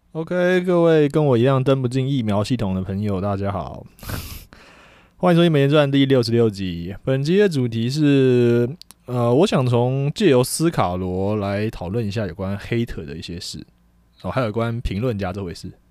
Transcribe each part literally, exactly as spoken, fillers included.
OK，各位跟我一样登不进疫苗系统的朋友，大家好，欢迎收听《美言传》第六十六集。本集的主题是，呃，我想从借由斯卡罗来讨论一下有关 hater 的一些事，哦，还有关评论家这回事。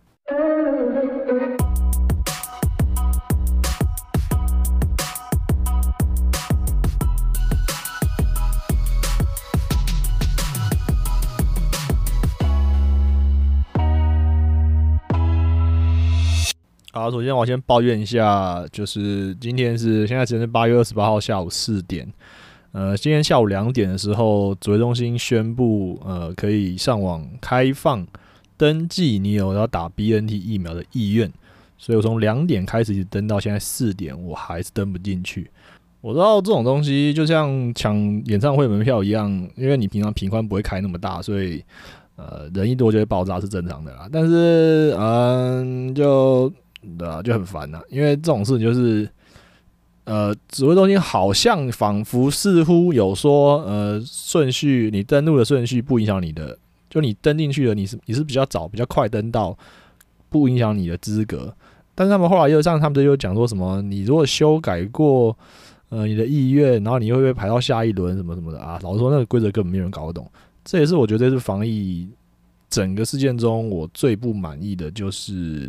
好，首先我先抱怨一下，就是今天是现在时间是八月二十八号下午四点，呃，今天下午两点的时候，指挥中心宣布，呃，可以上网开放登记你有要打 B N T 疫苗的意愿，所以我从两点开始一直登到现在四点，我还是登不进去。我知道这种东西就像抢演唱会门票一样，因为你平常频宽不会开那么大，所以呃人一多就会爆炸是正常的啦。但是嗯，就对啊，就很烦呐、啊，因为这种事情就是，呃，指挥中心好像仿佛似乎有说，呃，顺序你登录的顺序不影响你的，就你登进去了，你是你是比较早、比较快登到，不影响你的资格。但是他们后来又像他们又讲说什么，你如果修改过，呃，你的意愿，然后你会不会排到下一轮什么什么的啊？老实说，那个规则根本没有人搞得懂。这也是我觉得这次防疫整个事件中我最不满意的就是。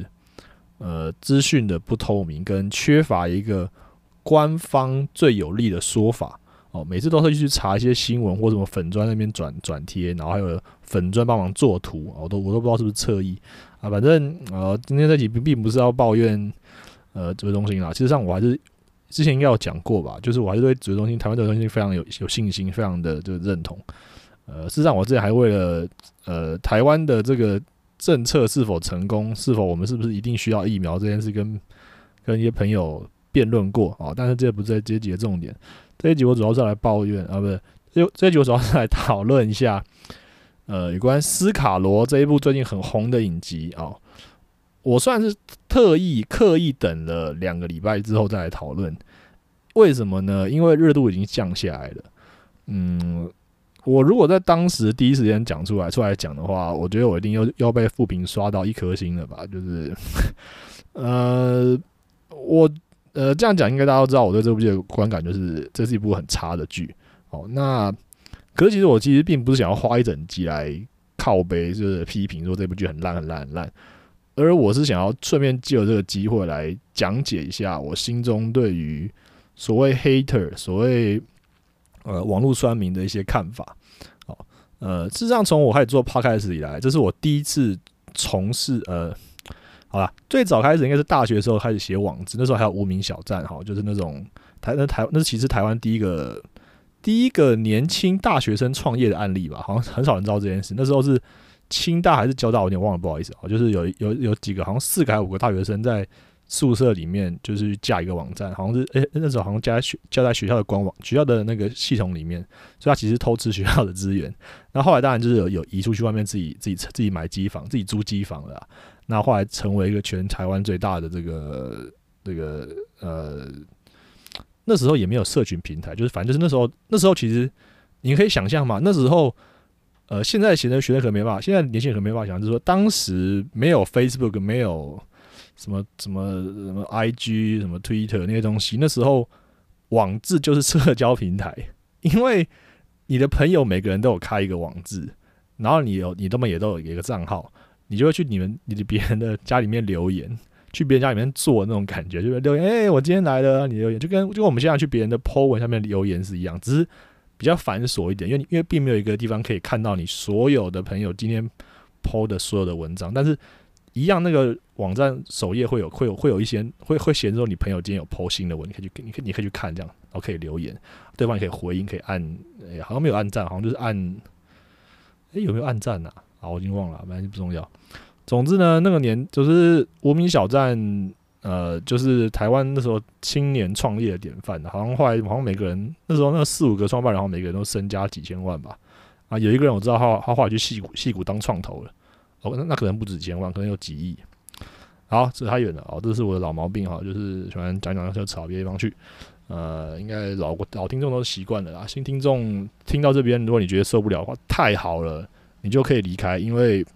呃，资讯的不透明跟缺乏一个官方最有力的说法哦，每次都会去查一些新闻或什么粉专那边转转贴，然后还有粉专帮忙做图，我都我都不知道是不是侧翼啊。反正呃，今天这集并不是要抱怨呃指挥中心啦，其实上我还是之前应该有讲过吧，就是我还是对指挥中心、台湾指挥中心非常有有信心，非常的就认同。呃，事实上我之前还为了呃台湾的这个。政策是否成功？是否我们是不是一定需要疫苗这件事跟跟一些朋友辩论过啊？但是这不是这一集的重点。这一集我主要是来抱怨啊，不是这这一集我主要是来讨论一下，呃，有关斯卡罗这一部最近很红的影集啊。我算是特意刻意等了两个礼拜之后再来讨论，为什么呢？因为热度已经降下来了，嗯。我如果在当时第一时间讲出来出来讲的话，我觉得我一定要要被负评刷到一颗星了吧？就是，呃，我呃这样讲，应该大家都知道我对这部剧的观感就是这是一部很差的剧。哦，那可是其实我其实并不是想要花一整集来靠背，就是批评说这部剧很烂很烂很烂，而我是想要顺便借由这个机会来讲解一下我心中对于所谓 hater 所谓。呃，网络酸民的一些看法，哦，呃，事实上从我开始做 podcast 以来，这是我第一次从事呃，好啦，最早开始应该是大学的时候开始写网志，那时候还有无名小站，哈，就是那种台那台那是其实台湾第一个第一个年轻大学生创业的案例吧，好像很少人知道这件事。那时候是清大还是交大，我有点忘了，不好意思，就是有有有几个好像四个还是五个大学生在。宿舍里面就是架一个网站，好像是诶、欸、那时候好像架在学架在学校的官网、学校的那个系统里面，所以他其实偷吃学校的资源。那后来当然就是有有移出去外面自己自己自己买机房、自己租机房了啦。那后来成为一个全台湾最大的这个这个呃，那时候也没有社群平台，就是反正就是那时候那时候其实你可以想象嘛，那时候呃现在现在学生可能没办法，现在年轻人可能没办法想，就是说当时没有 Facebook 没有。什么什么什么 I G 什么 Twitter 那些东西，那时候网志就是社交平台，因为你的朋友每个人都有开一个网志，然后你有你他们也都有一个账号，你就会去你们你的别人的家里面留言，去别人家里面做那种感觉，就是留言，哎、欸，我今天来了，你留言就跟就跟我们现在去别人的 po 文下面留言是一样，只是比较繁琐一点，因为因为并没有一个地方可以看到你所有的朋友今天 po 的所有的文章，但是。一样，那个网站首页会有会有会有一些会会显示说你朋友今天有 po 新的文，你可以去你可以你可以去看这样，然后可以留言，对方也可以回应，可以按，欸、好像没有按赞，好像就是按，哎、欸、有没有按赞啊？啊，我已经忘了，反正不重要。总之呢，那个年就是无名小站，呃，就是台湾那时候青年创业的典范，好像后来好像每个人那时候那四五个创办人，然后每个人都身家几千万吧。啊，有一个人我知道他他后来去矽谷矽谷当创投了。哦，那那可能不止几千万，可能有几亿。好，这太远了哦，这是我的老毛病哈，就是喜欢讲讲就扯到别的地方去。呃，应该老老听众都习惯了啦，新听众听到这边，如果你觉得受不了的话，太好了，你就可以离开，因为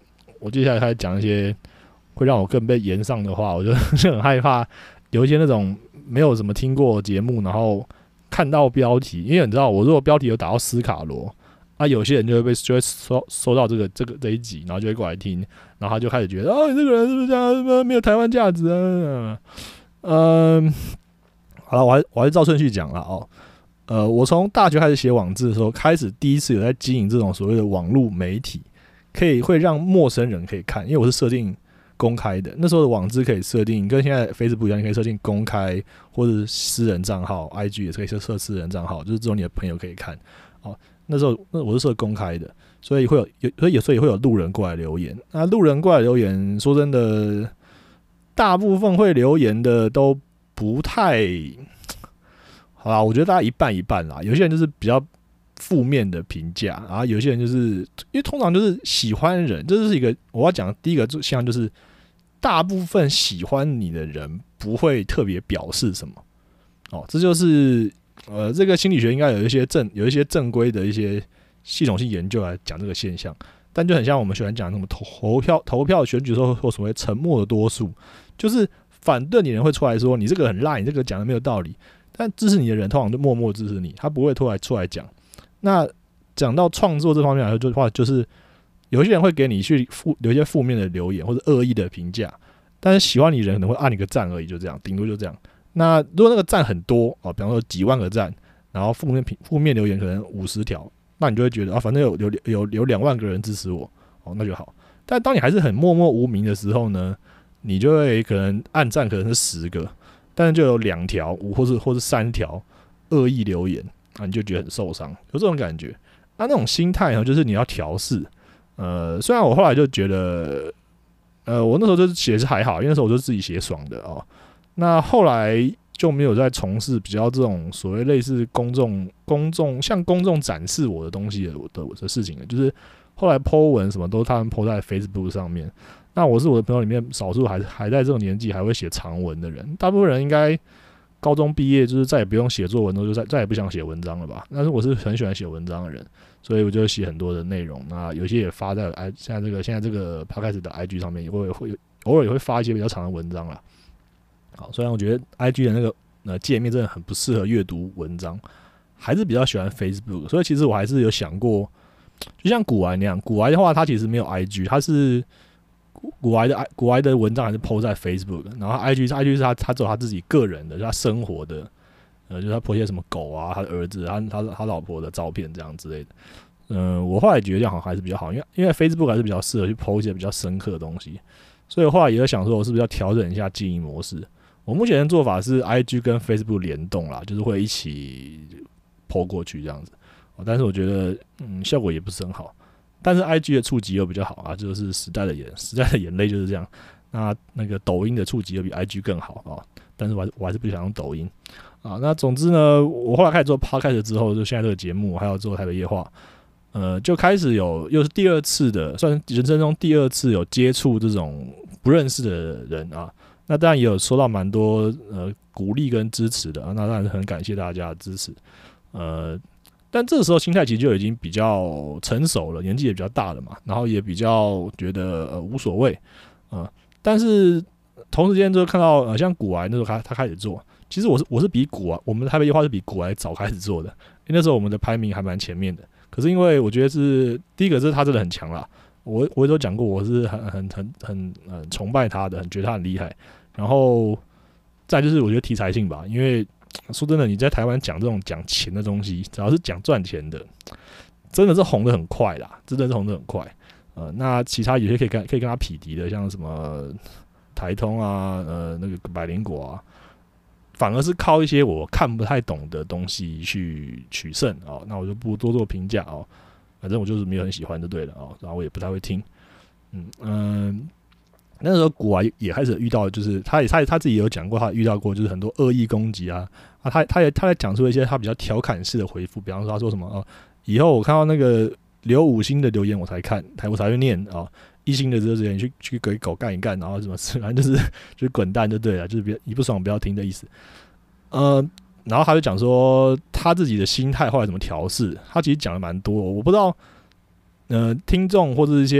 我接下来开始讲一些会让我更被延上的话，我就很害怕有一些那种没有怎么听过节目，然后看到标题，因为你知道我如果标题有打到斯卡罗，啊，有些人就会被就会收收到这个这个这一集，然后就会过来听，然后他就开始觉得哦，你这个人是不是这样，没有台湾价值啊？嗯，好了，我还我还是照顺序讲了哦。呃，我从大学开始写网志的时候，开始第一次有在经营这种所谓的网络媒体，可以会让陌生人可以看，因为我是设定公开的。那时候的网志可以设定跟现在 Facebook 一样，你可以设定公开或者是私人账号 ，I G 也是可以设设私人账号，就是只有你的朋友可以看。哦，那时候那我是设公开的，所以会有有所以所以会有路人过来留言。那路人过来留言，说真的，大部分会留言的都不太。好啦，我觉得大家一半一半啦。有些人就是比较负面的评价，然后有些人就是因为通常就是喜欢人，这是一个我要讲的第一个现象，就是大部分喜欢你的人不会特别表示什么。哦，这就是呃，这个心理学应该有一些正有一些正规的一些系统性研究来讲这个现象，但就很像我们喜欢讲什么投票投票选举的时候或所谓沉默的多数，就是反对你的人会出来说你这个很烂，你这个讲的没有道理。但支持你的人通常就默默支持你，他不会突然出来讲。那讲到创作这方面来说，的话就是有一些人会给你去负留一些负面的留言或者恶意的评价，但是喜欢你的人可能会按你个赞而已，就这样，顶多就这样。那如果那个赞很多哦，比方说几万个赞，然后负面负面留言可能五十条，那你就会觉得啊，反正有有有有两万个人支持我，哦，那就好。但当你还是很默默无名的时候呢，你就会可能按赞可能是十个。但是就有两条五或是或是三条恶意留言啊，你就觉得很受伤，有这种感觉。那那种心态呢，就是你要调试。呃，虽然我后来就觉得，呃，我那时候就是写是还好，因为那时候我就自己写爽的哦。那后来就没有再从事比较这种所谓类似公众公众向公众展示我的东西的的的事情了，就是后来 po 文什么都他们 po 在 Facebook 上面。那我是我的朋友里面少数还还在这种年纪还会写长文的人，大部分人应该高中毕业就是再也不用写作文，都就再再也不想写文章了吧？但是我是很喜欢写文章的人，所以我就写很多的内容。那有些也发在 I 现在这个现在这个 Podcast 的 I G 上面，也会会偶尔也会发一些比较长的文章啦。好，虽然我觉得 I G 的那个呃界面真的很不适合阅读文章，还是比较喜欢 Facebook。所以其实我还是有想过，就像古玩那样，古玩的话它其实没有 I G， 它是古玩的古玩的文章还是 po 在 Facebook， 然后 I G IG 是他他只有他自己个人的，就是他生活的，呃，就是他 po 一些什么狗啊，他的儿子，他他他老婆的照片这样之类的。嗯、呃，我后来觉得这样好像还是比较好，因为因为 Facebook 还是比较适合去 po 一些比较深刻的东西，所以我后来也在想说，我是不是要调整一下经营模式？我目前的做法是 I G 跟 Facebook 联动啦，就是会一起 po 过去这样子，但是我觉得嗯效果也不是很好。但是 I G 的触及又比较好啊，就是时代的眼时代的眼泪就是这样。那那个抖音的触及又比 I G 更好啊，但是我还我还是不想用抖音啊。那总之呢，我后来开始做 podcast 之后，就现在这个节目，还有做台北夜话，呃，就开始有又是第二次的，算是人生中第二次有接触这种不认识的人啊。那当然也有收到蛮多呃鼓励跟支持的啊，那当然很感谢大家的支持，呃。但这个时候心态其实就已经比较成熟了，年纪也比较大了嘛，然后也比较觉得呃无所谓，呃，但是同时间就看到呃像古玩那时候他他开始做，其实我是我是比古玩我们台北夜话是比古玩早开始做的，因为那时候我们的排名还蛮前面的，可是因为我觉得是第一个是他真的很强啦，我我也都讲过我是很很很很呃崇拜他的，很觉得他很厉害，然后再就是我觉得题材性吧，因为。说真的，你在台湾讲这种讲钱的东西，只要是讲赚钱的，真的是红的很快啦，真的是红的很快。呃，那其他有些可以跟可以跟他匹敌的，像什么台通啊，呃，那个百灵果啊，反而是靠一些我看不太懂的东西去取胜哦。那我就不多做评价哦，反正我就是没有很喜欢就对了哦，然后我也不太会听。嗯嗯。那时候古玩也开始遇到，就是他也他他自己也有讲过，他遇到过就是很多恶意攻击啊啊，他他也他在讲出一些他比较调侃式的回复，比方说他说什么哦，以后我看到那个留五星的留言我才看，才我才会念啊、哦，一星的这些你去去给狗干一干，然后什么反正就是就是滚蛋就对了，就是别你不爽不要听的意思。呃，然后他就讲说他自己的心态后来怎么调试，他其实讲的蛮多，我不知道呃听众或者一些。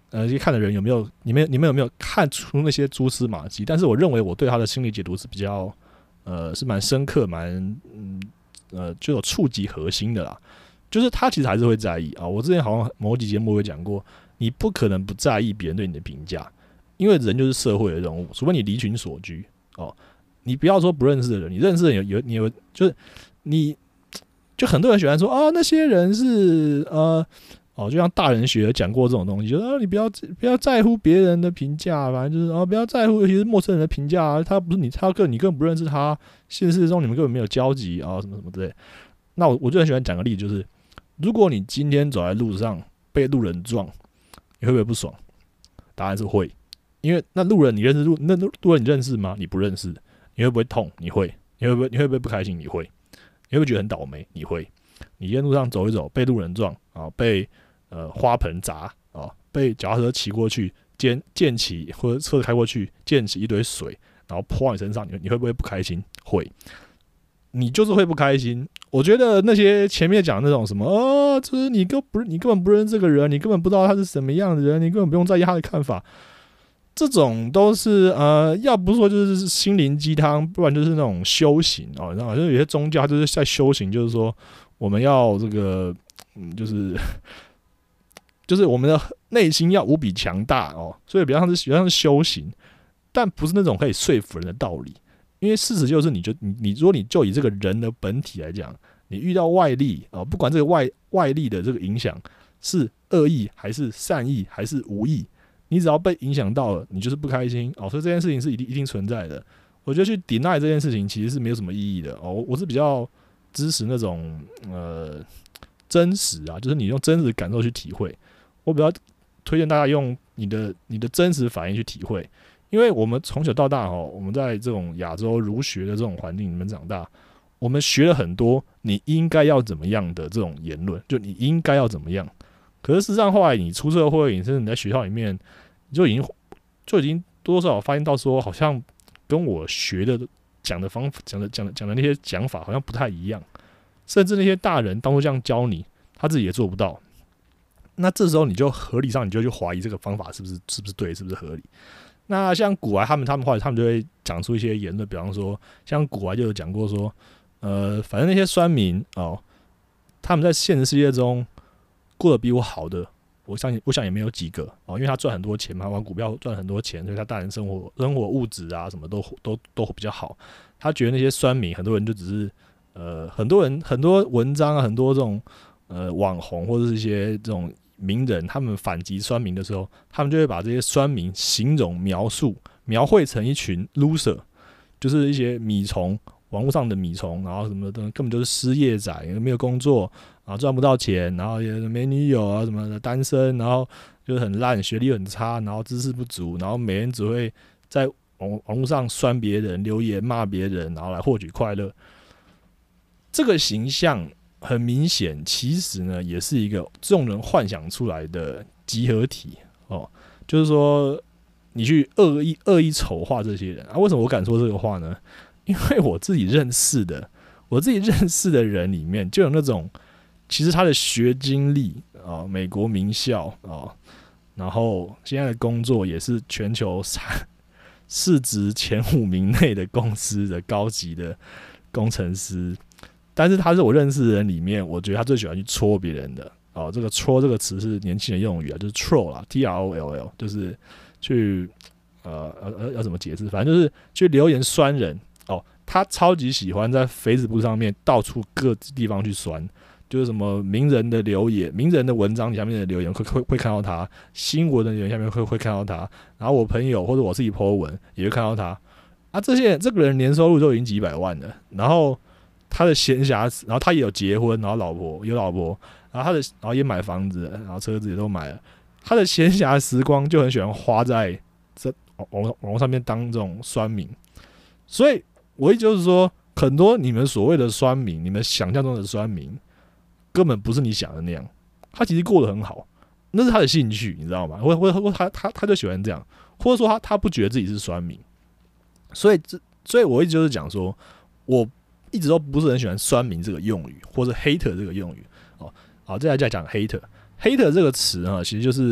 呃，去看的人有没有，你们你们有没有看出那些蛛丝马迹？但是我认为我对他的心理解读是比较，呃，是蛮深刻，蛮嗯呃，就有触及核心的啦。就是他其实还是会在意啊。我之前好像某几节目有讲过，你不可能不在意别人对你的评价，因为人就是社会的动物，除非你离群索居哦。你不要说不认识的人，你认识的人有有你有，就是你就很多人喜欢说啊，那些人是呃。哦，就像大人学讲过这种东西，就是啊，你不要不要在乎别人的评价，反正就是啊，不要在乎，尤其是陌生人的评价、啊，他不是你，他根你根本不认识他，现实中你们根本没有交集啊，什么什么之类。那我我就很喜欢讲个例子，就是如果你今天走在路上被路人撞，你会不会不爽？答案是会，因为那路人你认识路那路人你认识吗？你不认识，你会不会痛？你会，你会不会你会不会不开心？你会，你会不会觉得很倒霉？你会，你在路上走一走，被路人撞啊，被呃，花盆砸啊、哦，被脚踏车骑过去，溅溅起或者车子开过去，溅起一堆水，然后泼到你身上，你你会不会不开心？会，你就是会不开心。我觉得那些前面讲的那种什么，哦，就是你根不你根本不认识这个人，你根本不知道他是什么样的人，你根本不用在意他的看法。这种都是呃，要不是说就是心灵鸡汤，不然就是那种修行哦。然后就是有些宗教就是在修行，就是说我们要这个，嗯，就是。就是我们的内心要无比强大哦，所以比较像是比较像是修行，但不是那种可以说服人的道理。因为事实就是，你就你你如果你就以这个人的本体来讲，你遇到外力哦，不管这个外外力的这个影响是恶意还是善意还是无意，你只要被影响到了，你就是不开心哦。所以这件事情是一定一定存在的。我觉得去 deny 这件事情其实是没有什么意义的哦。我是比较支持那种呃真实啊，就是你用真实的感受去体会。我比较推荐大家用你的你的真实反应去体会，因为我们从小到大哦，我们在这种亚洲儒学的这种环境里面长大，我们学了很多你应该要怎么样的这种言论，就你应该要怎么样。可是事实上后来你出社会，甚至你在学校里面，你就已经就已经多多少少发现到说，好像跟我学的讲的方讲的讲的讲的那些讲法好像不太一样，甚至那些大人当初这样教你，他自己也做不到。那这时候你就合理上，你就去怀疑这个方法是不是是不是对，是不是合理？那像古来他们他们后来他们就会讲出一些言论，比方说像古来就有讲过说，呃，反正那些酸民哦，他们在现实世界中过得比我好的，我相信我想也没有几个哦，因为他赚很多钱嘛，玩股票赚很多钱，所以他当然生活生活物质啊什么都都都比较好。他觉得那些酸民，很多人就只是呃，很多人很多文章啊，很多这种呃网红或者是一些这种。名人他们反击酸民的时候，他们就会把这些酸民形容、描述、描绘成一群 loser， 就是一些米虫，网络上的米虫，然后什么的根本就是失业仔，没有工作，然后赚不到钱，然后也没女友啊什么的，单身，然后就是很烂，学历很差，然后知识不足，然后每天只会在网网络上酸别人、留言骂别人，然后来获取快乐。这个形象。很明显，其实呢，也是一个众人幻想出来的集合体哦。就是说，你去恶意恶意丑化这些人啊？为什么我敢说这个话呢？因为我自己认识的，我自己认识的人里面，就有那种其实他的学经历啊、哦，美国名校啊、哦，然后现在的工作也是全球市值前五名内的公司的高级的工程师。但是他是我认识的人里面，我觉得他最喜欢去戳别人的哦。这个戳这个词是年轻人用语啊，就是 troll 啦 ，T R O L L， 就是去呃呃要怎么解释？反正就是去留言酸人哦。他超级喜欢在 Facebook 上面到处各地方去酸，就是什么名人的留言、名人的文章下面的留言会会会看到他，新闻的留言下面会会看到他，然后我朋友或者我自己 po 文也会看到他啊。这些这个人年收入都已经几百万了，然后。他的闲暇，然后他也有结婚，然后老婆有老婆，然后他的，然后也买房子，然后车子也都买了。他的闲暇时光就很喜欢花在这网网络上面当这种酸民。所以，我意思就是说，很多你们所谓的酸民，你们想象中的酸民，根本不是你想的那样。他其实过得很好，那是他的兴趣，你知道吗？或或或他他他就喜欢这样，或者说他他不觉得自己是酸民。所以这，所以我一直就是讲说，我。一直都不是很喜欢酸民这个用语，或者 hater 这个用语哦。好，接下来再讲 hater。hater 这个词啊，其实就是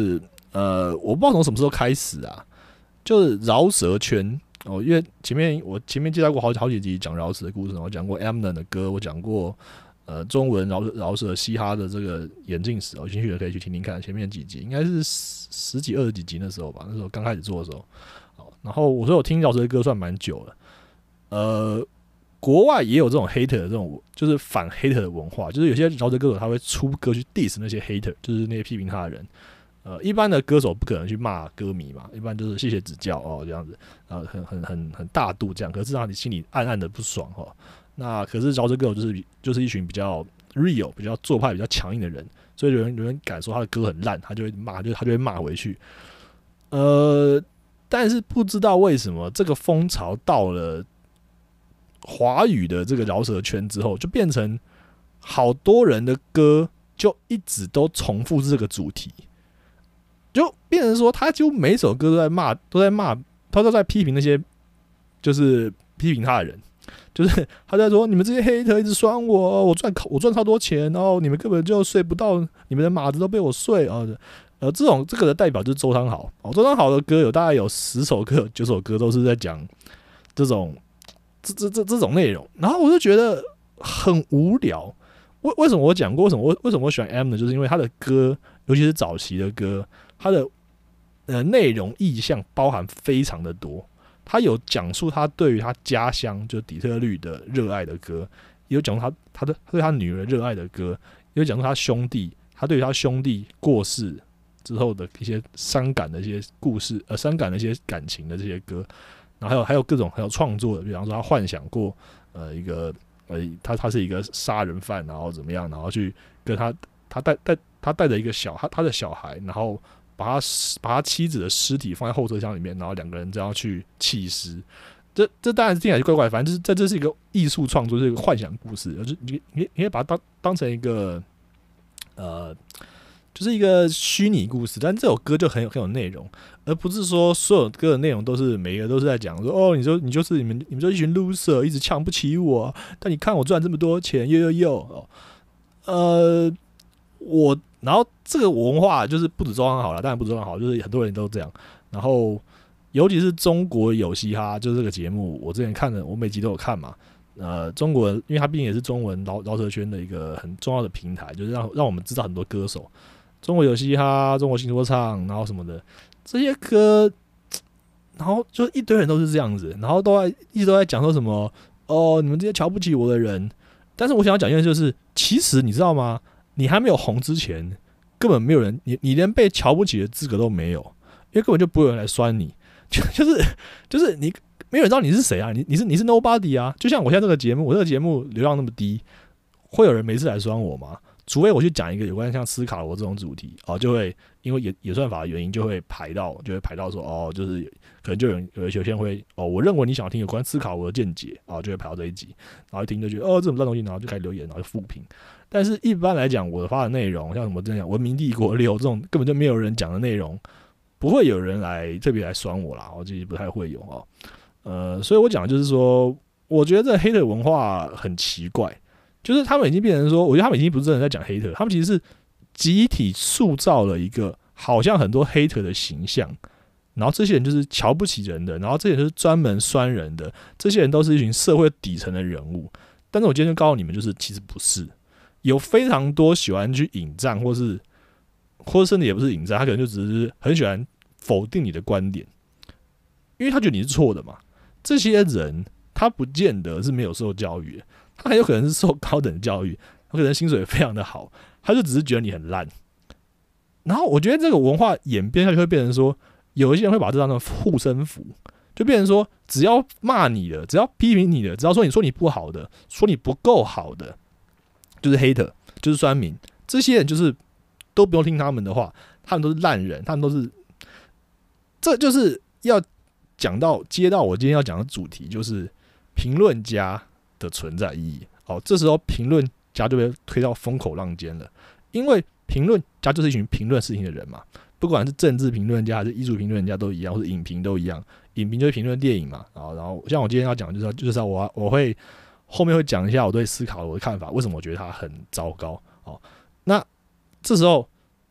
呃，我不知道从什么时候开始啊，就是饶舌圈哦，因为前面我前面介绍过好好几集讲饶舌的故事，我讲过 Eminem 的歌，我讲过呃中文饶饶舌嘻哈的这个演进史，有兴趣的可以去听听看前面几集，应该是十十几二十几集那时候吧，那时候刚开始做的时候。然后我说我听饶舌的歌算蛮久了，呃，国外也有这种 hater 的这种，就是反 hater 的文化，就是有些饶舌歌手他会出歌去 diss 那些 hater， 就是那些批评他的人。呃，一般的歌手不可能去骂歌迷嘛，一般就是谢谢指教哦这样子，然后很很很很大度这样，可是让你心里暗暗的不爽哦。那可是饶舌歌手就是就是一群比较 real、比较做派、比较强硬的人，所以有人有人敢说他的歌很烂，他就会骂，就他就会骂回去。呃。但是不知道为什么这个风潮到了华语的这个饶舌圈之后，就变成好多人的歌就一直都重复这个主题，就变成说他几乎每一首歌都在骂，都在骂，他都在批评那些就是批评他的人，就是他在说你们这些黑特一直酸我，我赚我赚超多钱，然后你们根本就睡不到，你们的马子都被我睡啊。呃，这种这个的代表就是周汤豪哦，周汤豪的歌有大概有十首歌、有九首歌都是在讲这种这这这这种内容，然后我就觉得很无聊。为为什么我讲过？为什么我为什么我喜欢 M 呢？就是因为他的歌，尤其是早期的歌，他的呃内容意象包含非常的多。他有讲述他对于他家乡就底特律的热爱的歌，也有讲述他他的他对他女儿热爱的歌，也有讲述他兄弟他对于他兄弟过世之后的一些伤感的一些故事，呃，伤感的一些感情的这些歌，然后还有还有各种还有创作的，比方说他幻想过，呃，一个呃，他他是一个杀人犯，然后怎么样，然后去跟他他带带他带着一个小他他的小孩，然后把他把他妻子的尸体放在后车厢里面，然后两个人这样去弃尸。这这当然是听起来就怪怪，反正就是这这是一个艺术创作，是一个幻想故事，就是你你你可以把它当当成一个呃。就是一个虚拟故事，但这首歌就很有很有内容，而不是说所有歌的内容都是每一个都是在讲说哦，你说你就是你们你们就一群 loser， 一直瞧不起我，但你看我赚这么多钱，又又又哦，呃，我然后这个文化就是不止周汤豪啦，当然不止周汤豪，就是很多人都这样。然后尤其是中国有嘻哈，就是这个节目，我之前看的，我每集都有看嘛。呃，中国人，因为它毕竟也是中文饶饶舌圈的一个很重要的平台，就是让让我们知道很多歌手。中国有嘻哈，中国新说唱，然后什么的这些歌，然后就一堆人都是这样子，然后都在一直都在讲说什么哦，你们这些瞧不起我的人。但是我想要讲一件事，就是其实你知道吗？你还没有红之前，根本没有人，你你连被瞧不起的资格都没有，因为根本就不会有人来酸你，就就是就是你没有人知道你是谁啊，你你是你是 nobody 啊。就像我现在这个节目，我这个节目流量那么低，会有人每次来酸我吗？除非我去讲一个有关像斯卡罗这种主题哦，就会因为演演算法的原因，就会排到，就会排到说哦，就是可能就有人有有些人会哦，我认为你想要听有关斯卡罗的见解啊、哦，就会排到这一集，然后一听就觉得哦，这种烂东西，然后就开始留言，然后就复评。但是一般来讲，我发的内容像什么这样文明帝国六这种根本就没有人讲的内容，不会有人来特别来酸我啦，我其实不太会有哦。呃，所以我讲的就是说，我觉得这黑的文化很奇怪。就是他们已经变成说，我觉得他们已经不是真的在讲黑特，他们其实是集体塑造了一个好像很多黑特的形象，然后这些人就是瞧不起人的，然后这些人就是专门酸人的，这些人都是一群社会底层的人物。但是我今天就告诉你们，就是其实不是，有非常多喜欢去引战，或是或者甚至也不是引战，他可能就只是很喜欢否定你的观点，因为他觉得你是错的嘛。这些人他不见得是没有受教育的。他很有可能是受高等教育，他可能薪水非常的好，他就只是觉得你很烂。然后我觉得这个文化演变下去会变成说，有一些人会把这当成护身符，就变成说，只要骂你的，只要批评你的，只要说你说你不好的，说你不够好的，就是 hater， 就是酸民。这些人就是都不用听他们的话，他们都是烂人，他们都是，这就是要讲到接到我今天要讲的主题，就是评论家的存在意义。哦，这时候评论家就被推到风口浪尖了，因为评论家就是一群评论事情的人嘛，不管是政治评论家还是艺术评论家都一样，或者影评都一样。影评就是评论电影嘛，然后然后像我今天要讲就是就是我我会后面会讲一下我对斯卡罗的看法，为什么我觉得他很糟糕。哦，那这时候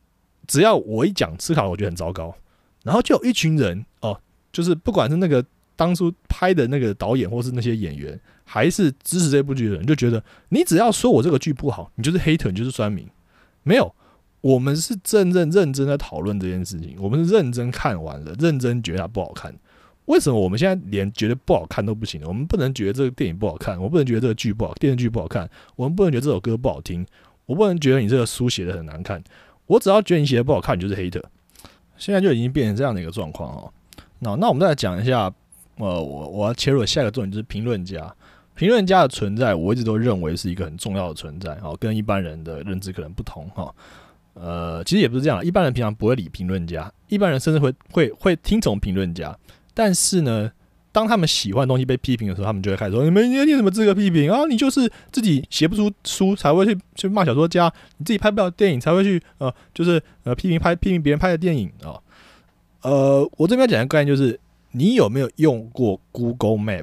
只要我一讲吃烤，我觉得很糟糕，然后就有一群人哦，就是不管是那个当初拍的那个导演，或是那些演员，还是支持这部剧的人，就觉得你只要说我这个剧不好，你就是 hater， 你就是酸民。没有，我们是真正认真在讨论这件事情，我们是认真看完了，认真觉得它不好看。为什么我们现在连觉得不好看都不行了？我们不能觉得这个电影不好看，我不能觉得这个剧不好，电视剧不好看，我们不能觉得这首歌不好听，我不能觉得你这个书写的很难看。我只要觉得你写的不好看，你就是 hater。现在就已经变成这样的一个状况哦。那那我们再来讲一下。呃，我我要切入的下一个重点就是评论家。评论家的存在，我一直都认为是一个很重要的存在，哦，跟一般人的认知可能不同哈。呃，其实也不是这样，一般人平常不会理评论家，一般人甚至会会会听从评论家。但是呢，当他们喜欢的东西被批评的时候，他们就会开始说：“你们你有什么资格批评啊？你就是自己写不出书才会去去骂小说家，你自己拍不了电影才会去呃，就是呃批评拍批评别人拍的电影啊。哦”呃，我这边要讲的概念就是。你有没有用过 Google Map？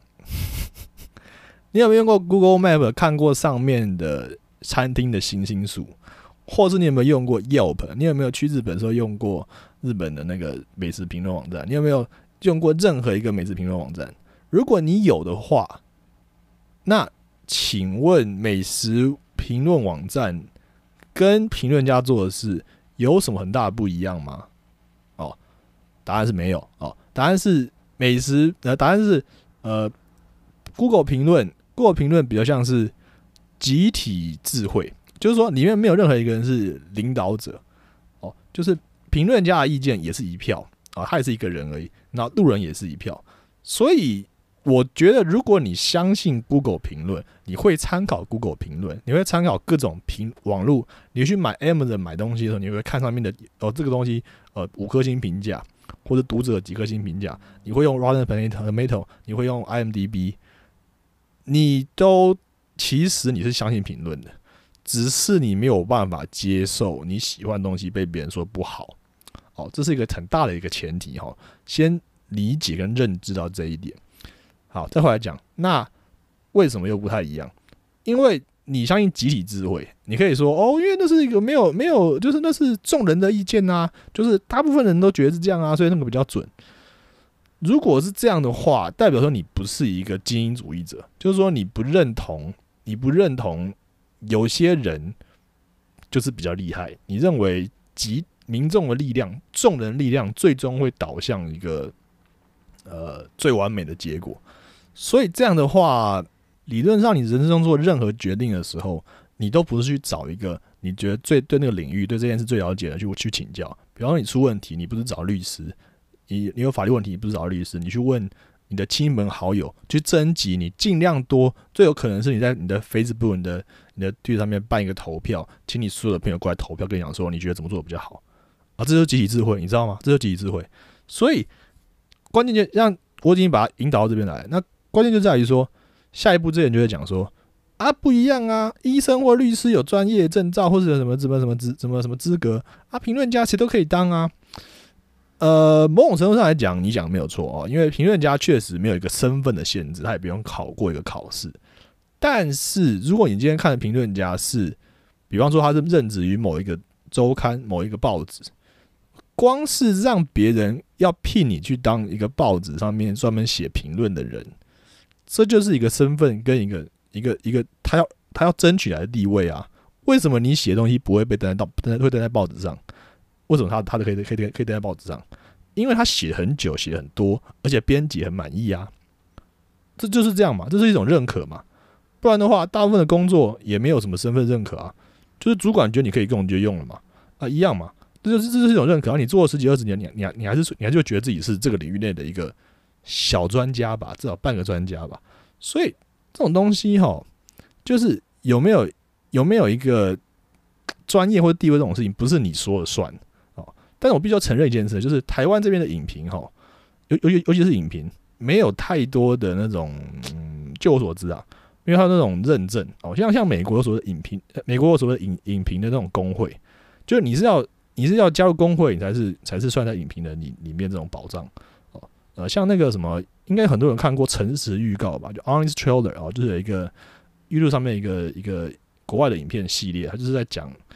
你有没有用过 Google Map 看过上面的餐厅的星星数，或是你有没有用过 Yelp？ 你有没有去日本的时候用过日本的那个美食评论网站？你有没有用过任何一个美食评论网站？如果你有的话，那请问美食评论网站跟评论家做的事有什么很大的不一样吗？哦，答案是没有哦。答案是美食，呃，答案是呃，Google 评论 ，Google 评论比较像是集体智慧，就是说里面没有任何一个人是领导者，哦，就是评论家的意见也是一票啊，他也是一个人而已，然后路人也是一票，所以我觉得如果你相信 Google 评论，你会参考 Google 评论，你会参考各种评网络，你去买 Amazon 买东西的时候，你会看上面的哦这个东西呃五颗星评价。或者读者几颗星评价，你会用 Rotten Tomato， 你会用 I M D B， 你都其实你是相信评论的，只是你没有办法接受你喜欢的东西被别人说不好。哦，这是一个很大的一个前提哈，先理解跟认知到这一点。好，再回来讲，那为什么又不太一样？因为你相信集体智慧，你可以说哦，因为那是一个没有没有，就是那是众人的意见啊，就是大部分人都觉得是这样啊，所以那个比较准。如果是这样的话，代表说你不是一个精英主义者，就是说你不认同，你不认同有些人就是比较厉害，你认为集民众的力量、众人力量最终会导向一个呃最完美的结果，所以这样的话。理论上，你人生中做任何决定的时候，你都不是去找一个你觉得最对那个领域、对这件事最了解的去去请教。比方说，你出问题，你不是找律师；你你有法律问题，你不是找律师，你去问你的亲朋好友，去征集你尽量多。最有可能是你在你的 Facebook、你的你的 Twitter 上面办一个投票，请你所有的朋友过来投票，跟你讲说你觉得怎么做比较好啊？这就是集体智慧，你知道吗？这就是集体智慧。所以关键就让我已经把它引导到这边来，那关键就在于说。下一步之前就会讲说啊，不一样啊，医生或律师有专业证照或者有什么什么什么资什么什么资格啊，评论家谁都可以当啊。呃，某种程度上来讲，你讲没有错哦，因为评论家确实没有一个身份的限制，他也不用考过一个考试。但是如果你今天看的评论家是，比方说他是任职于某一个周刊、某一个报纸，光是让别人要聘你去当一个报纸上面专门写评论的人。这就是一个身份跟一个一个一个他要他要争取来的地位啊！为什么你写的东西不会被登在到会登在报纸上？为什么他他的可以可以可以登在报纸上？因为他写很久，写很多，而且编辑很满意啊！这就是这样嘛，这是一种认可嘛。不然的话，大部分的工作也没有什么身份认可啊，就是主管觉得你可以用，你就用了嘛，啊，一样嘛。这就是这就是一种认可。啊、你做了十几二十年，你你你还是你还是会觉得自己是这个领域内的一个。小专家吧，至少半个专家吧。所以这种东西哈，就是有没有有没有一个专业或者地位这种事情，不是你说了算哦。但是我必须要承认一件事，就是台湾这边的影评哈，尤尤尤其是影评，没有太多的那种，嗯，就我所知啊，因为它那种认证哦，像像美国所谓的影评，美国所谓的影影评的那种工会，就是你是要你是要加入工会，你才是才是算在影评的里里面这种保障。呃，像那个什么，应该很多人看过诚实预告吧，就 Honest Trailer 哦，就是有一个 YouTube 上面一个一个国外的影片系列，它就是在讲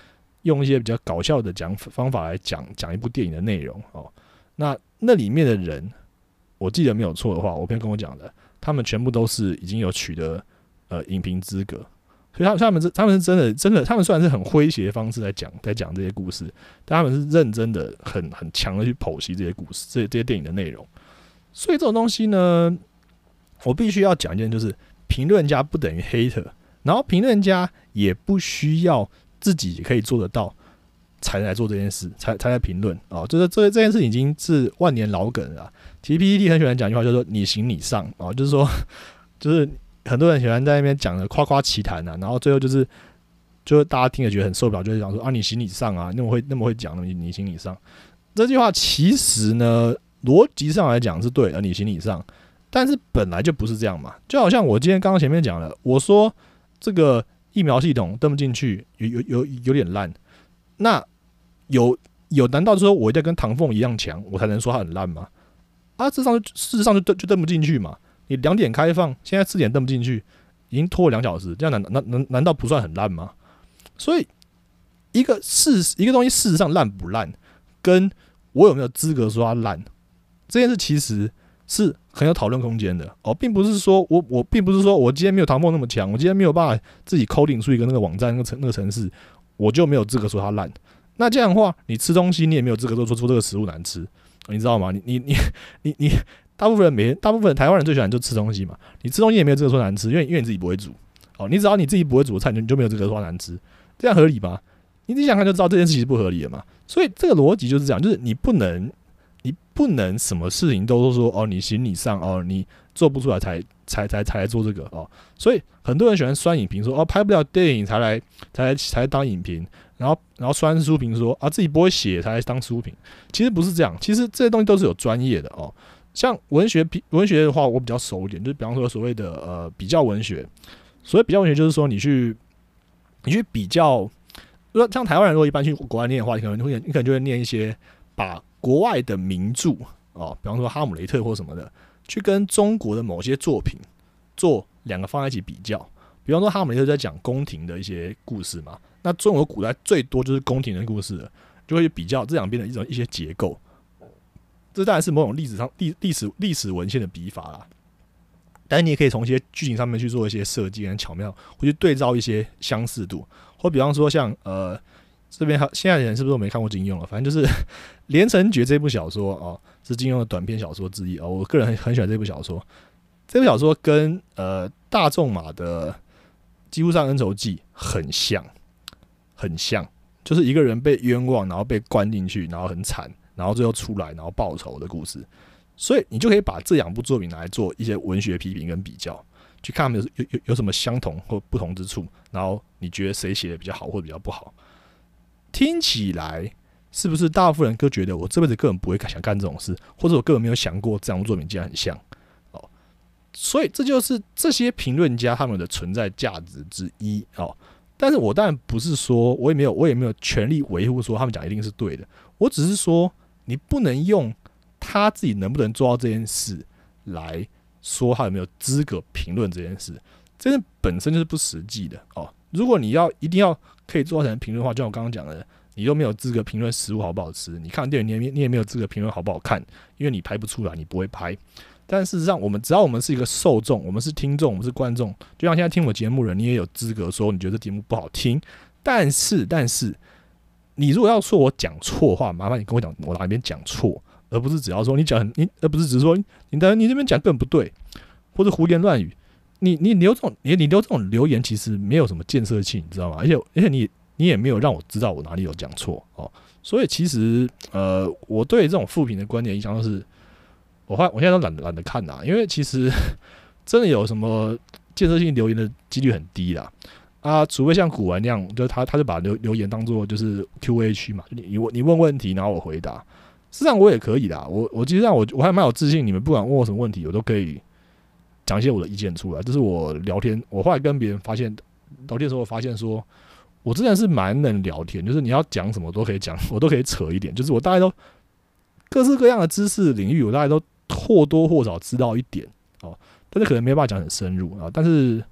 用一些比较搞笑的讲方法来讲讲一部电影的内容哦。那那里面的人，我记得没有错的话，我朋友跟我讲的，他们全部都是已经有取得呃影评资格，所以他他们是他们是真的真的，他们虽然是很诙谐的方式来讲在讲这些故事，但他们是认真的很很强的去剖析这些故事，这些这些电影的内容。所以这种东西呢，我必须要讲一件，就是评论家不等于 hater， 然后评论家也不需要自己可以做得到才来做这件事，才才来评论哦。就是这这件事已经是万年老梗了啦。其实 P T T 很喜欢讲一句话，叫做"你行你上"哦，就是说，就是很多人喜欢在那边讲的夸夸其谈啊，然后最后就是，就是大家听了觉得很受不了，就是讲说啊，你行你上啊，那么会那么会讲，你你行你上。这句话其实呢，逻辑上来讲是对的，你行你上，但是本来就不是这样嘛。就好像我今天刚刚前面讲了，我说这个疫苗系统登不进去，有有有有点烂，那有有难道说我一定要跟唐凤一样强，我才能说它很烂吗？啊，事实上就事实上就登就登不进去嘛。你两点开放，现在四点登不进去，已经拖了两小时，这样难难难难道不算很烂吗？所以一个事一个东西事实上烂不烂，跟我有没有资格说它烂，这件事其实是很有讨论空间的哦，并不是说我我并不是说我今天没有唐凤那么强，我今天没有办法自己 coding 出一个那个网站那个城那个程式，我就没有资格说它烂。那这样的话，你吃东西你也没有资格说说这个食物难吃，你知道吗？你你你你你，大部分人每天大部分人台湾人最喜欢就吃东西嘛，你吃东西也没有资格说难吃，因为因为你自己不会煮哦，你只要你自己不会煮的菜，你就没有资格说难吃，这样合理吗？你自己想看就知道这件事情是不合理的嘛。所以这个逻辑就是这样，就是你不能，你不能什么事情都说哦，你行你上哦，你做不出来才才才才来做这个哦。所以很多人喜欢酸影评说哦，拍不了电影才来才来才来当影评，然后然后酸书评说啊自己不会写才来当书评，其实不是这样，其实这些东西都是有专业的哦。像文学文学的话，我比较熟一点，就是比方说所谓的呃比较文学，所谓比较文学就是说你去你去比较。像台湾人如果一般去国外念的话，你可能会你可能就会念一些把国外的名著哦，比方说《哈姆雷特》或什么的，去跟中国的某些作品做两个放在一起比较。比方说《哈姆雷特》在讲宫廷的一些故事嘛，那中国古代最多就是宫廷的故事了，就会去比较这两边的一种一些结构。这当然是某种历史上历历史历史文献的笔法啦。但是你也可以从一些剧情上面去做一些设计跟巧妙，或去对照一些相似度，或比方说像呃这边现在的人是不是都没看过金庸了？反正就是《连城诀》这部小说哦，是金庸的短篇小说之一哦。我个人很很喜欢这部小说。这部小说跟呃大仲马的《几乎上恩仇记》很像，很像，就是一个人被冤枉，然后被关进去，然后很惨，然后最后出来，然后报仇的故事。所以你就可以把这两部作品拿来做一些文学批评跟比较，去看他们有有有什么相同或不同之处，然后你觉得谁写的比较好或者比较不好？听起来是不是大部分人都觉得我这辈子根本不会想干这种事，或者我根本没有想过这样的作品竟然很像哦？所以这就是这些评论家他们的存在价值之一哦。但是我当然不是说，我也没有我也没有权利维护说他们讲一定是对的，我只是说你不能用他自己能不能做到这件事来说他有没有资格评论这件事，这件本身就是不实际的哦。如果你要一定要可以做到成评论的话，就像我刚刚讲的，你都没有资格评论食物好不好吃，你看电影你也你也没有资格评论好不好看，因为你拍不出来，你不会拍。但事实上，我们只要我们是一个受众，我们是听众，我们是观众，就像现在听我节目的人，你也有资格说你觉得这节目不好听。但是，但是你如果要说我讲错话，麻烦你跟我讲我哪边讲错。而不是只要说你讲你，而不是只是说你的你这边讲根本不对，或者胡言乱语。你你留这种你你留这种留言，其实没有什么建设性，你知道吗？而且而且你你也没有让我知道我哪里有讲错哦。所以其实呃，我对这种负评的观点影响就是，我我现在都懒懒得看啦，因为其实真的有什么建设性留言的几率很低啦。啊，除非像古玩那样，就他他就把留留言当做就是 Q A 区嘛，就你你问问题，然后我回答。事实上我也可以啦，我我其实上我我还蛮有自信，你们不管问我什么问题，我都可以讲一些我的意见出来。这是我聊天，我后来跟别人发现聊天的时候，我发现说，我真的是蛮能聊天，就是你要讲什么我都可以讲，我都可以扯一点，就是我大概都各式各样的知识领域，我大概都或多或少知道一点哦，但是可能没办法讲很深入啊。但是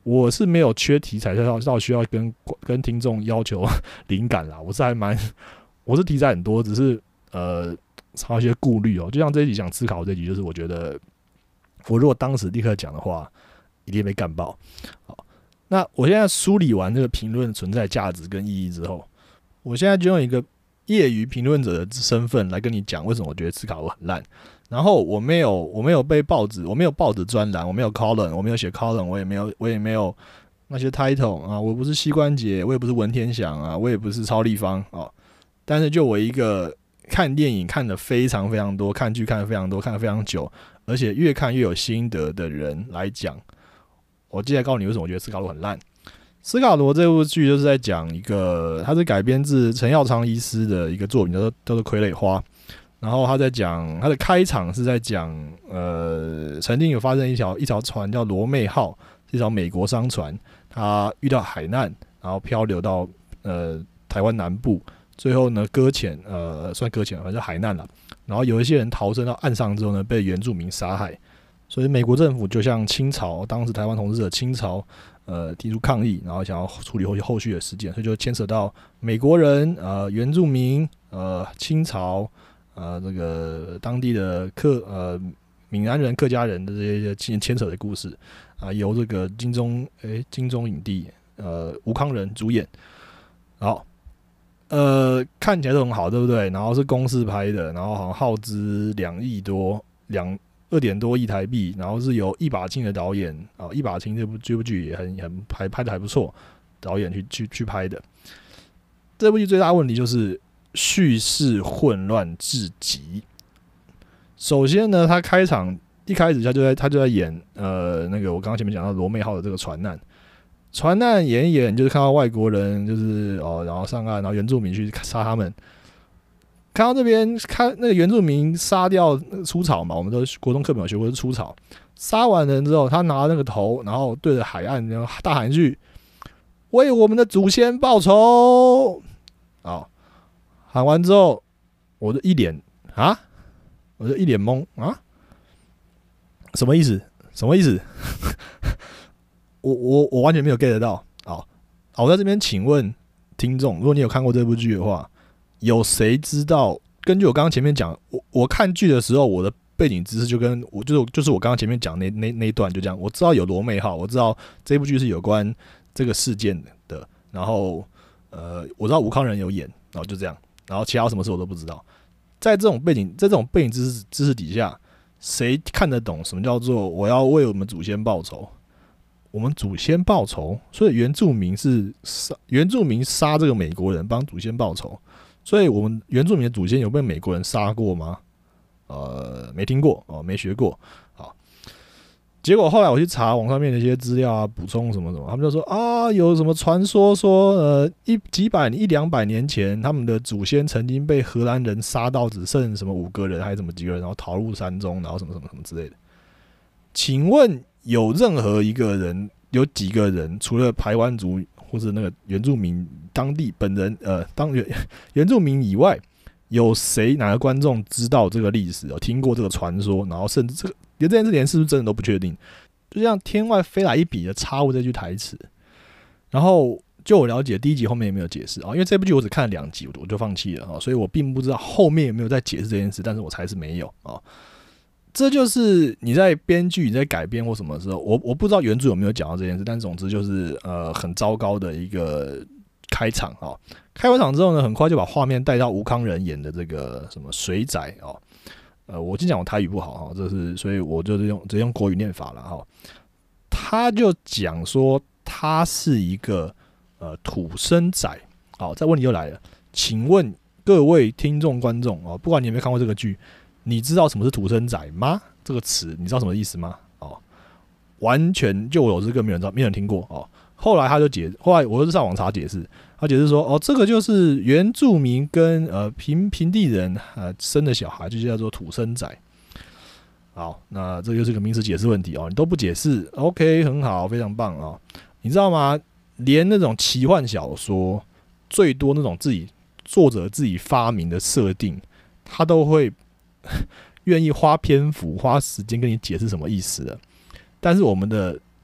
我是没有缺题材到到需要跟跟听众要求灵感啦，我是还蛮我是题材很多，只是呃还有一些顾虑哦。就像这一集讲思考这一集，就是我觉得我如果当时立刻讲的话，一定被干爆。好，那我现在梳理完这个评论存在价值跟意义之后，我现在就用一个业余评论者的身份来跟你讲为什么我觉得思考我很烂。然后我没有，我没有被报纸，我没有报纸专栏，我没有 column， 我没有写 column， 我也没有，我也没有那些 title 啊，我不是膝关节，我也不是文天祥啊，我也不是超立方哦。但是就我一个看电影看的非常非常多，看剧看的非常多，看的非常久，而且越看越有心得的人来讲，我接下来告诉你为什么我觉得斯卡罗很烂。斯卡罗这部剧就是在讲一个，它是改编自陈耀昌医师的一个作品，叫做叫做《傀儡花》。然后他在讲，他的开场是在讲，呃，曾经有发生一条一条船叫罗妹号，是一条美国商船，它遇到海难，然后漂流到呃台湾南部，最后呢搁浅，呃，算搁浅，反正海难了。然后有一些人逃生到岸上之后呢，被原住民杀害，所以美国政府就向清朝，当时台湾统治者清朝，呃，提出抗议，然后想要处理后后续的事件，所以就牵扯到美国人、呃原住民、呃清朝。呃，这个当地的客呃闽南人、客家人的这些牵扯的故事啊、呃，由这个金钟诶金钟影帝呃吴康仁主演，好，呃看起来都很好，对不对？然后是公视拍的，然后好像耗资两亿多，两二点多亿台币，然后是由一把青的导演啊、哦，一把青这部这部剧也很很拍拍的还不错，导演去去去拍的。这部剧最大的问题就是叙事混乱至极。首先呢，他开场一开始他就在他就在演呃那个我刚刚前面讲到罗妹号的这个船难，船难演一演就是看到外国人就是哦，然后上岸，然后原住民去杀他们。看到这边看那个原住民杀掉出草嘛，我们都国中课本有学过是出草。杀完人之后，他拿那个头，然后对着海岸然后大喊一句：“为我们的祖先报仇！”好。喊完之后，我就一脸啊，我就一脸懵啊，什么意思？什么意思？我我我完全没有 get 到。好，我在这边请问听众，如果你有看过这部剧的话，有谁知道？根据我刚刚前面讲，我我看剧的时候，我的背景知识就跟我就是就是我刚刚前面讲那那那一段就这样，我知道有罗妹号，我知道这部剧是有关这个事件的，然后呃，我知道吴康仁有演，然后就这样。然后其他什么事我都不知道，在这种背景，在这种背景知识知识底下，谁看得懂什么叫做我要为我们祖先报仇？我们祖先报仇，所以原住民是杀原住民杀这个美国人，帮祖先报仇。所以我们原住民的祖先有被美国人杀过吗？呃，没听过哦，没学过。好，结果后来我去查网上面的一些资料啊，补充什么什么，他们就说啊，有什么传说说，呃，一几百一两百年前，他们的祖先曾经被荷兰人杀到只剩什么五个人，还是什么几个人，然后逃入山中，然后什么什么什么之类的。请问有任何一个人，有几个人，除了排湾族或者那个原住民当地本人，呃，当原原住民以外，有谁哪个观众知道这个历史，有听过这个传说，然后甚至这个连这件事连是不是真的都不确定？就像天外飞来一笔的插入这句台词，然后就我了解，第一集后面也没有解释啊，因为这部剧我只看了两集，我就放弃了啊，所以我并不知道后面有没有在解释这件事，但是我猜是没有啊。这就是你在编剧、你在改编或什么的时候，我我不知道原著有没有讲到这件事，但总之就是呃很糟糕的一个开场啊。开完场之后呢，很快就把画面带到吴康仁演的这个什么水仔哦。呃，我先讲我台语不好哈，这是所以我就是用直接用国语念法了哈。他就讲说他是一个呃土生仔，好，这问题就来了，请问各位听众观众哦，不管你有没有看过这个剧，你知道什么是土生仔吗？这个词你知道什么意思吗？哦，完全就我这个没人知道，没人听过哦。后来他就解，后来我就上网查解释，他解释说，哦，这个就是原住民跟呃平平地人呃生的小孩，就叫做土生仔。好，那这就是个名词解释问题哦，你都不解释 ，OK， 很好，非常棒哦。你知道吗？连那种奇幻小说，最多那种自己作者自己发明的设定，他都会愿意花篇幅、花时间跟你解释什么意思的。但是我们的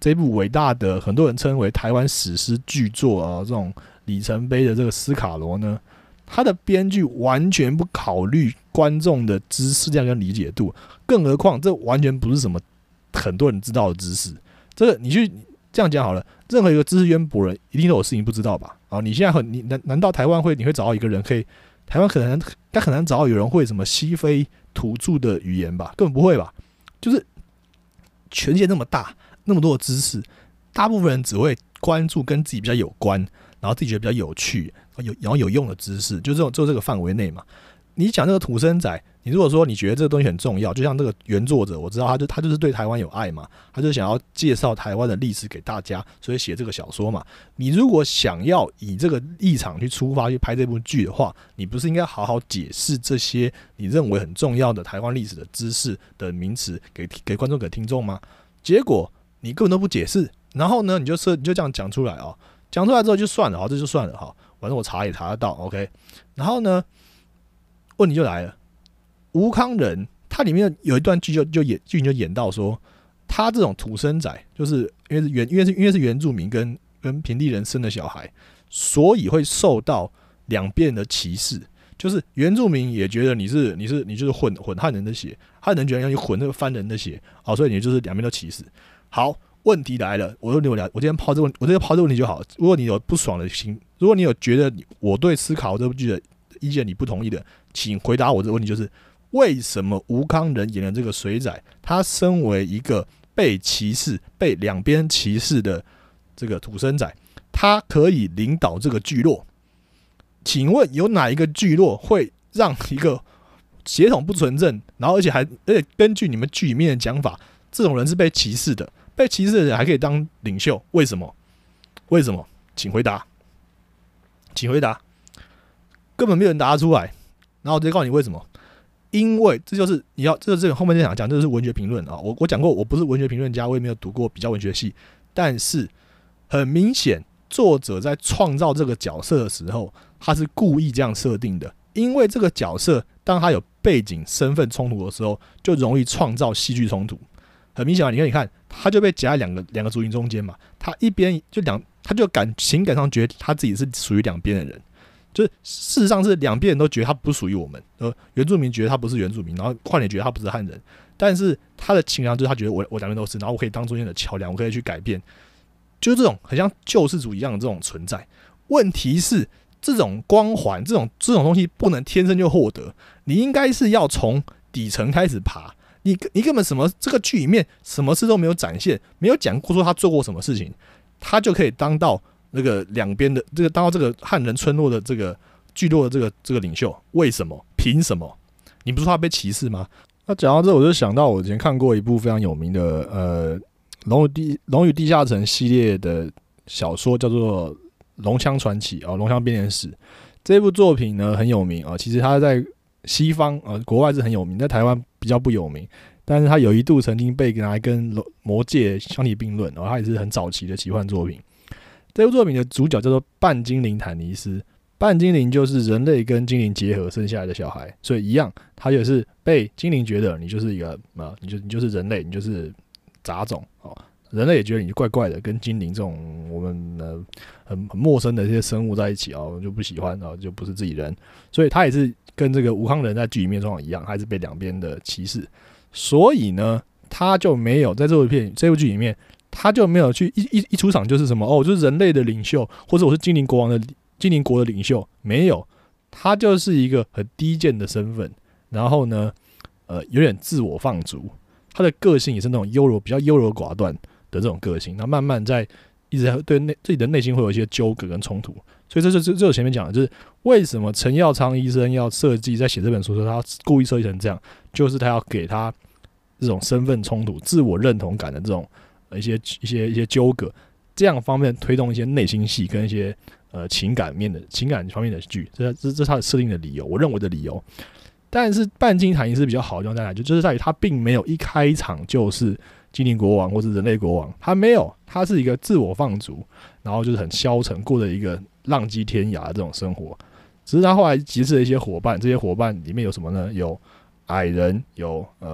这部伟大的很多人称为台湾史诗巨作啊，这种里程碑的这个斯卡罗呢，他的编剧完全不考虑观众的知识量跟理解度，更何况这完全不是什么很多人知道的知识。这个你去这样讲好了，任何一个知识渊博人一定都有事情不知道吧？啊，你现在很你难难道台湾会你会找到一个人可以？台湾可能该很难找到有人会什么西非土著的语言吧？根本不会吧？就是全世界那么大，那么多的知识，大部分人只会关注跟自己比较有关，然后自己觉得比较有趣、有然后有用的知识，就这种就这个范围内嘛。你讲这个土生仔，你如果说你觉得这个东西很重要，就像这个原作者，我知道他就他就是对台湾有爱嘛，他就想要介绍台湾的历史给大家，所以写这个小说嘛。你如果想要以这个立场去出发去拍这部剧的话，你不是应该好好解释这些你认为很重要的台湾历史的知识的名词给给观众给听众吗？结果你根本都不解释，然后呢，你就你就这样讲出来哦，讲出来之后就算了，好，这就算了哈，反正我查也查得到 ，OK。然后呢？问题就来了，吴康仁他里面有一段剧就就演剧情就演到说，他这种土生仔，就是因为是原因为是因为是原住民跟跟平地人生的小孩，所以会受到两边的歧视。就是原住民也觉得你是你是你就是混混汉人的血，汉人觉得你混那个番人的血，好，所以你就是两边都歧视。好，问题来了，我我我今天抛这个问，我今天抛这个问题就好。如果你有不爽的心，如果你有觉得我对思考这部剧的意见你不同意的，请回答我这个问题，就是为什么吴康仁演的这个水仔，他身为一个被歧视、被两边歧视的这个土生仔，他可以领导这个聚落？请问有哪一个聚落会让一个血统不纯正，然后而且还而且根据你们剧里面的讲法，这种人是被歧视的？被歧视的人还可以当领袖，为什么？为什么？请回答，请回答。根本没有人答得出来，然后我直接告诉你为什么？因为这就是你要，这是后面再讲讲，这是文学评论啊。我我讲过，我不是文学评论家，我也没有读过比较文学系，但是很明显，作者在创造这个角色的时候，他是故意这样设定的。因为这个角色，当他有背景、身份冲突的时候，就容易创造戏剧冲突。很明显啊，你看，你看，他就被夹在两个两个族群中间嘛。他一边就两，他就感情感上觉得他自己是属于两边的人。就是事实上是两边人都觉得他不属于我们，呃，原住民觉得他不是原住民，然后汉人觉得他不是汉人，但是他的情感就是他觉得我我两边都是，然后我可以当中间的桥梁，我可以去改变，就是这种很像救世主一样的这种存在。问题是这种光环，这种这种东西不能天生就获得，你应该是要从底层开始爬。你你根本什么这个剧里面什么事都没有展现，没有讲过说他做过什么事情，他就可以当到那个两边的这个当到这个汉人村落的这个聚落的这个这个领袖，为什么？凭什么？你不是说他被歧视吗？那讲到这，我就想到我以前看过一部非常有名的呃《龙与地龙与地下城》系列的小说，叫做《龙枪传奇》啊，《龙枪编年史》这部作品呢很有名啊。其实它在西方啊国外是很有名，在台湾比较不有名。但是它有一度曾经被拿来跟《魔戒》相提并论，然后它也是很早期的奇幻作品。这部作品的主角叫做半精灵坦尼斯，半精灵就是人类跟精灵结合生下来的小孩，所以一样，他也是被精灵觉得你就是一个啊，你就你就是人类，你就是杂种哦。人类也觉得你怪怪的，跟精灵这种我们呃很很陌生的这些生物在一起哦，就不喜欢哦，就不是自己人，所以他也是跟这个吴康仁在剧里面状况一样，还是被两边的歧视，所以呢，他就没有在这部片这部剧里面。他就没有去一一一出场就是什么哦，我就是人类的领袖，或者我是精灵国王的精灵国的领袖，没有，他就是一个很低贱的身份，然后呢，呃，有点自我放逐，他的个性也是那种优柔比较优柔寡断的这种个性，然后慢慢在一直在对内自己的内心会有一些纠葛跟冲突，所以这就是这我前面讲的，就是为什么陈耀昌医生要设计在写这本书的时候，他故意设计成这样，就是他要给他这种身份冲突、自我认同感的这种。一些一些一些纠葛，这样方面推动一些内心戏跟一些呃情感面的情感方面的剧，这这这是他的设定的理由，我认为的理由。但是半精坦尼斯比较好的地方在哪？就就是在于他并没有一开场就是精灵国王或是人类国王，他没有，他是一个自我放逐，然后就是很消沉，过着一个浪迹天涯的这种生活。只是他后来结识了一些伙伴，这些伙伴里面有什么呢？有矮人，有呃。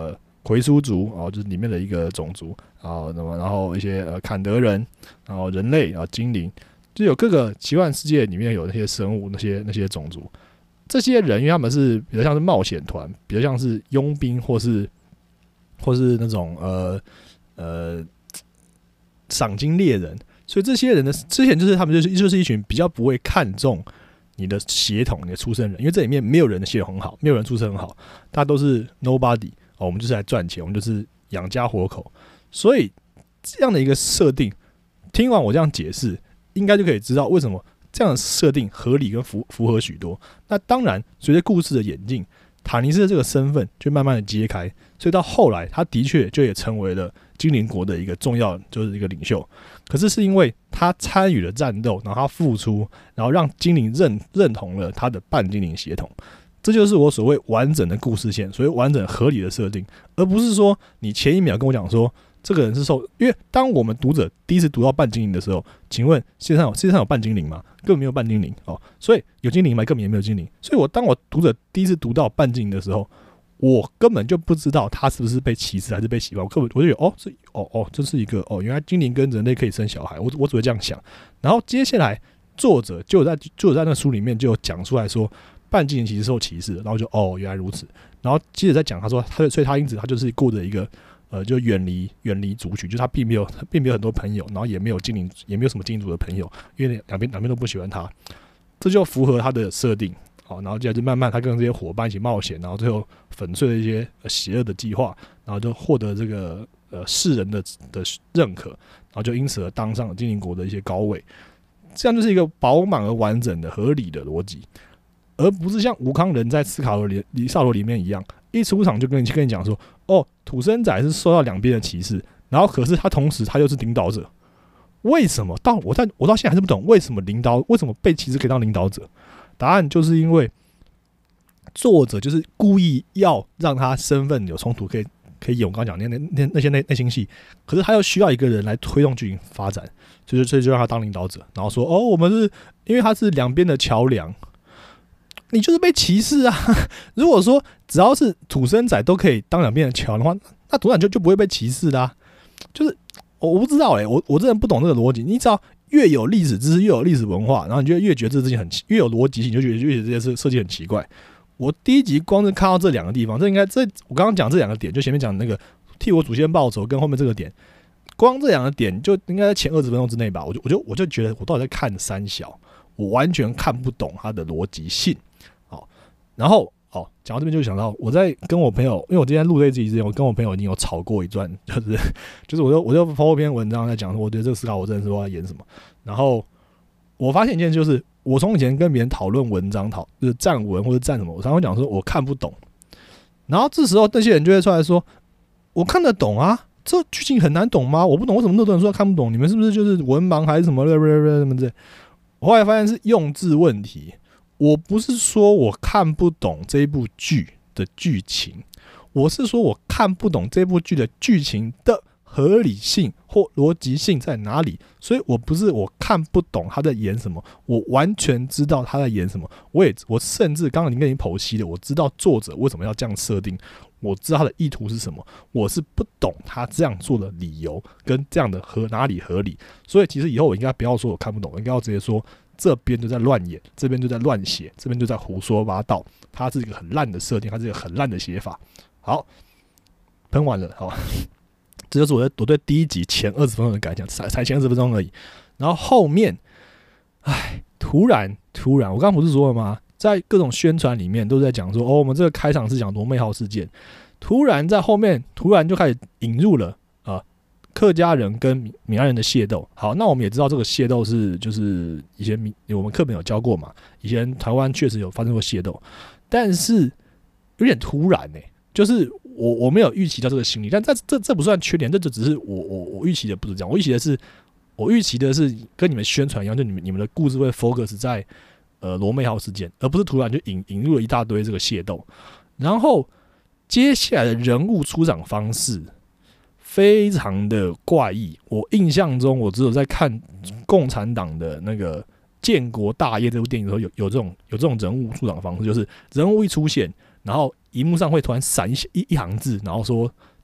回苏族哦，就是里面的一个种族啊，那么然后一些呃坎德人，然后人类啊精灵，就有各个奇幻世界里面有那些生物，那些那些种族。这些人，因为他们是比较像是冒险团，比较像是佣兵，或是或是那种呃呃赏金猎人，所以这些人呢，之前就是他们就是就是一群比较不会看重你的血统、你的出生人，因为这里面没有人的血统很好，没有人出身很好，大家都是 nobody 哦，我们就是来赚钱，我们就是养家活口，所以这样的一个设定，听完我这样解释，应该就可以知道为什么这样的设定合理跟符符合许多。那当然，随着故事的演进，塔尼斯的这个身份就慢慢的揭开，所以到后来，他的确就也成为了精灵国的一个重要，就是一个领袖。可是是因为他参与了战斗，然后他付出，然后让精灵认认同了他的半精灵血统。这就是我所谓完整的故事线，所谓完整合理的设定，而不是说你前一秒跟我讲说这个人是受，因为当我们读者第一次读到半精灵的时候，请问世界上有世界上有半精灵吗？根本没有半精灵哦，所以有精灵吗？根本也没有精灵。所以我当我读者第一次读到半精灵的时候，我根本就不知道他是不是被歧视还是被喜欢，我根本我就觉得哦，这哦哦，这是一个哦，原来精灵跟人类可以生小孩，我我只会这样想。然后接下来作者就有在就有在那书里面就有讲出来说，半精灵其实受歧视的，然后就哦原来如此，然后接着再讲他说他所以他因此他就是过着一个呃就远离远离族群，就是他并没有并没有很多朋友，然后也没有精灵也没有什么精灵族的朋友，因为两边两边都不喜欢他，这就符合他的设定。好，然后接下来就慢慢他跟这些伙伴一起冒险，然后最后粉碎了一些邪恶的计划，然后就获得这个呃世人的的认可，然后就因此而当上了精灵国的一些高位。这样就是一个饱满而完整的合理的逻辑，而不是像吴康仁在斯卡罗里里萨罗里面一样，一出场就跟你跟你讲说，哦，土生仔是受到两边的歧视，然后可是他同时他又是领导者，为什么？到我到我到现在还是不懂，为什么领导为什么被歧视可以当领导者？答案就是因为作者就是故意要让他身份有冲突，可以可以演我刚刚讲那那那些内内心戏，可是他又需要一个人来推动剧情发展，所以就就让他当领导者，然后说哦，我们是因为他是两边的桥梁，你就是被歧视啊！如果说只要是土生仔都可以当两边的桥的话，那土生就就不会被歧视啦、啊。就是我不知道哎、欸，我我真的不懂这个逻辑，你只要越有历史知识，越有历史文化，然后你就越觉得这事情很越有逻辑性，你就觉得越觉得这些设计很奇怪。我第一集光是看到这两个地方，这应该这我刚刚讲这两个点，就前面讲那个替我祖先报仇，跟后面这个点，光这两个点就应该在前二十分钟之内吧。我就我就我就觉得我到底在看三小，我完全看不懂它的逻辑性。好，然后哦，讲到这边就想到我在跟我朋友，因为我今天录这集之前，我跟我朋友已经有吵过一段，就是就是我就我就发过一篇文章在讲说，我觉得这个思考我真的是不知道在演什么。然后我发现一件就是，我从以前跟别人讨论文章，讨就是站文或者站什么，我常常讲说我看不懂。然后这时候那些人就会出来说，我看得懂啊，这剧情很难懂吗？我不懂为什么那么多人说看不懂，你们是不是就是文盲还是什么什么的？我后来发现是用字问题。我不是说我看不懂这一部剧的剧情，我是说我看不懂这部剧的剧情的合理性或逻辑性在哪里。所以我不是我看不懂他在演什么，我完全知道他在演什么。我也我甚至刚刚已经跟你剖析了，我知道作者为什么要这样设定，我知道他的意图是什么，我是不懂他这样做的理由跟这样的合哪里合理。所以其实以后我应该不要说我看不懂，我应该要直接说，这边就在乱演，这边就在乱写，这边就在胡说八道。它是一个很烂的设定，它是一个很烂的写法。好，喷完了，好，这就是我对我对第一集前二十分钟的感想，才才前二十分钟而已。然后后面，哎，突然突然，我刚刚不是说了吗？在各种宣传里面都是在讲说，哦，我们这个开场是讲罗妹号事件，突然在后面突然就开始引入了啊。客家人跟闽南人的械斗，好，那我们也知道这个械斗是就是以前我们课本有教过嘛，以前台湾确实有发生过械斗，但是有点突然哎、欸，就是我我没有预期到这个心理，但这这这不算缺点，这只是我我我预期的不是这样，我预期的是我预期的是跟你们宣传一样，就你们你们的故事会 focus 在呃罗妹号事件，而不是突然就引引入了一大堆这个械斗，然后接下来的人物出场方式非常的怪异，我印象中，我只有在看共产党的那个《建国大业》这部电影的时候有，有这种有这种人物出场方式，就是人物一出现，然后荧幕上会突然闪一一一行字，然后说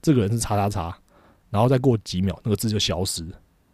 这个人是叉叉叉，然后再过几秒那个字就消失。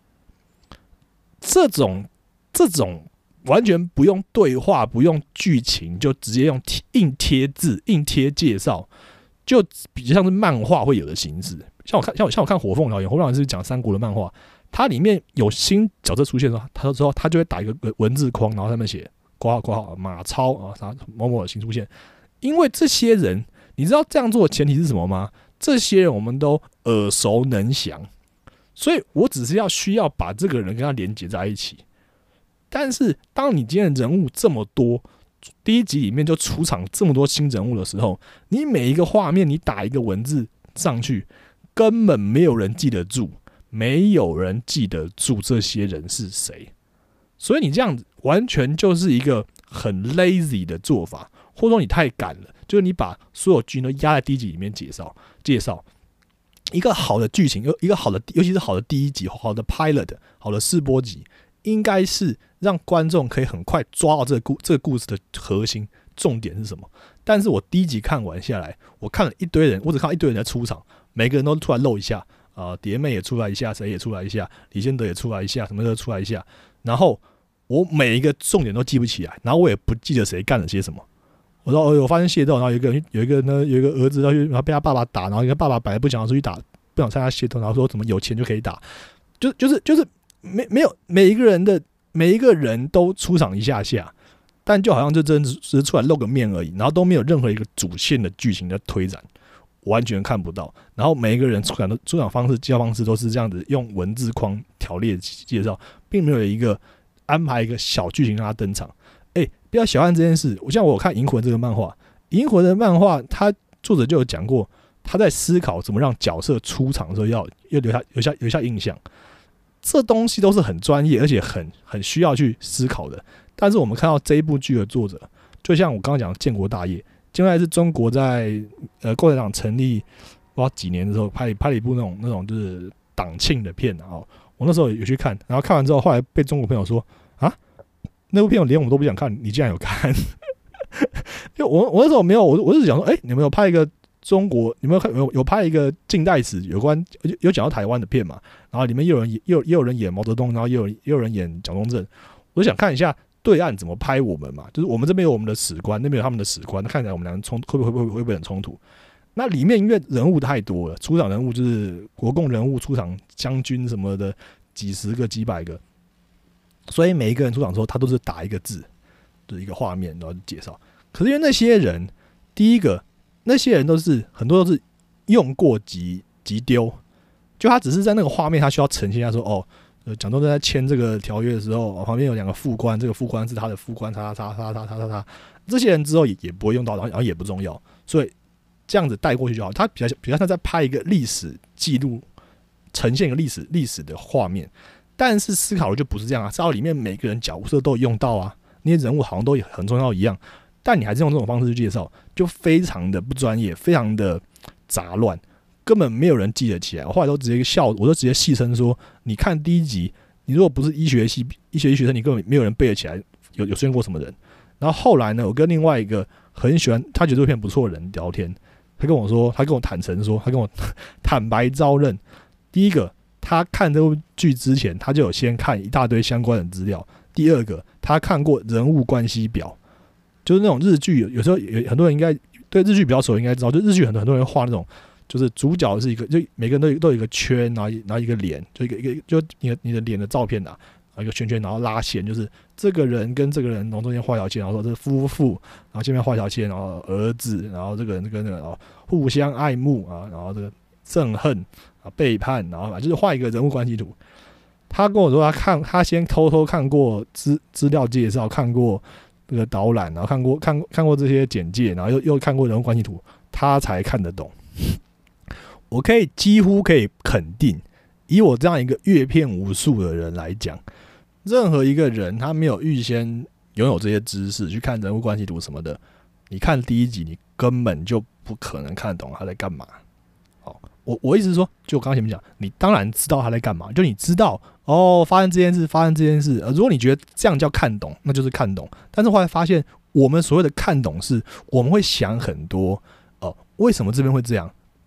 这种这种完全不用对话、不用剧情，就直接用硬贴字、硬贴介绍，就比较像是漫画会有的形式。像我看，像我像我看《火凤燎原》，《火凤燎原》是讲三国的漫画，它里面有新角色出现的时候，他之后他就会打一个文字框，然后上面写括号括号马超啊，啥某某的新出现。因为这些人，你知道这样做的前提是什么吗？这些人我们都耳熟能详，所以我只是要需要把这个人跟他连接在一起。但是当你今天的人物这么多，第一集里面就出场这么多新人物的时候，你每一个画面你打一个文字上去，根本没有人记得住，没有人记得住这些人是谁。所以你这样子完全就是一个很 lazy 的做法，或者说你太赶了，就是你把所有剧都压在第一集里面介绍介绍。一个好的剧情，一个好的，尤其是好的第一集，好的 pilot， 好的试播集，应该是让观众可以很快抓到这个故这个故事的核心重点是什么。但是我第一集看完下来，我看了一堆人，我只看到一堆人在出场，每个人都出来露一下，啊、呃，蝶妹也出来一下，谁也出来一下，李仙德也出来一下，什么都出来一下，然后我每一个重点都记不起来，然后我也不记得谁干了些什么。我说，我发现械斗，然后有一个有一个呢，有一个儿子要去，然后被他爸爸打，然后一个爸爸本来不想要出去打，不想参加械斗，然后说怎么有钱就可以打，就就是就是没没有每一个人的每一个人都出场一下下，但就好像就真的只是出来露个面而已，然后都没有任何一个主线的剧情的推展，完全看不到。然后每一个人出场的出场方式、介绍方式都是这样子，用文字框条列介绍，并没有一个安排一个小剧情让他登场。哎、欸，不要小看这件事。我像我有看《银魂》这个漫画，《银魂》的漫画，他作者就有讲过，他在思考怎么让角色出场的时候要要留下留下留下印象。这东西都是很专业，而且很很需要去思考的。但是我们看到这一部剧的作者，就像我刚刚讲建国大业，建国大业是中国在呃共产党成立不知道几年的时候拍拍了一部那种那种就是党庆的片，然后我那时候有去看，然后看完之后，后来被中国朋友说啊，那部片我连我都不想看，你竟然有看？因为我我那时候没有，我我是想说，哎、欸，你们有拍一个中国，你们有看有有拍一个近代史有关有有讲到台湾的片嘛？然后里面也有人也有也有人演毛泽东，然后也有也有人演蒋中正，我就想看一下对岸怎么拍我们嘛，就是我们这边有我们的史观，那边有他们的史观，看起来我们两个冲会不会会不会会不会很冲突？那里面因为人物太多了，出场人物就是国共人物出场将军什么的几十个几百个，所以每一个人出场之后，他都是打一个字，就是一个画面，然后介绍。可是因为那些人，第一个那些人都是很多都是用过即即丢，就他只是在那个画面，他需要呈现一下说，哦，蒋中正在签这个条约的时候，旁边有两个副官，这个副官是他的副官，叉叉叉叉叉叉叉，这些人之后也也不会用到，然后也不重要，所以这样子带过去就好。他比较比较像在拍一个历史记录，呈现一个历史历史的画面。但是思考的就不是这样啊，思考里面每个人角色都有用到啊，那些人物好像都很重要一样，但你还是用这种方式去介绍，就非常的不专业，非常的杂乱，根本没有人记得起来。我后来都直接笑，我都直接戏称说，你看第一集，你如果不是医学系医学系学生，你根本没有人背得起来有有出现过什么人。然后后来呢，我跟另外一个很喜欢他觉得这片不错的人聊天，他跟我说，他跟我坦诚说，他跟我坦白招认，第一个，他看这部剧之前，他就有先看一大堆相关的资料。第二个，他看过人物关系表，就是那种日剧，有时候有很多人应该对日剧比较熟，应该知道，就日剧很多很多人画那种，就是主角是一个，就每个人都有都有一个圈，然后然后一个脸，就一个一个就你的你的脸的照片啊，然后一个圈圈，然后拉线，就是这个人跟这个人，然后中间画一条线，然后说这是夫妇，然后前面画一条线，然后儿子，然后这个人跟那个然后互相爱慕啊，然后这个憎恨啊背叛，然后就是画一个人物关系图。他跟我说，他看他先偷偷看过资资料介绍，看过这个导览，然后看过看看过这些简介，然后又又看过人物关系图，他才看得懂。我可以几乎可以肯定，以我这样一个阅片无数的人来讲，任何一个人他没有预先拥有这些知识去看人物关系图什么的，你看第一集你根本就不可能看懂他在干嘛。好，我我意思是说，就我刚刚前面讲，你当然知道他在干嘛，就你知道哦，发生这件事，发生这件事。呃，如果你觉得这样叫看懂，那就是看懂。但是后来发现，我们所谓的看懂是，我们会想很多，哦、呃，为什么这边会这样？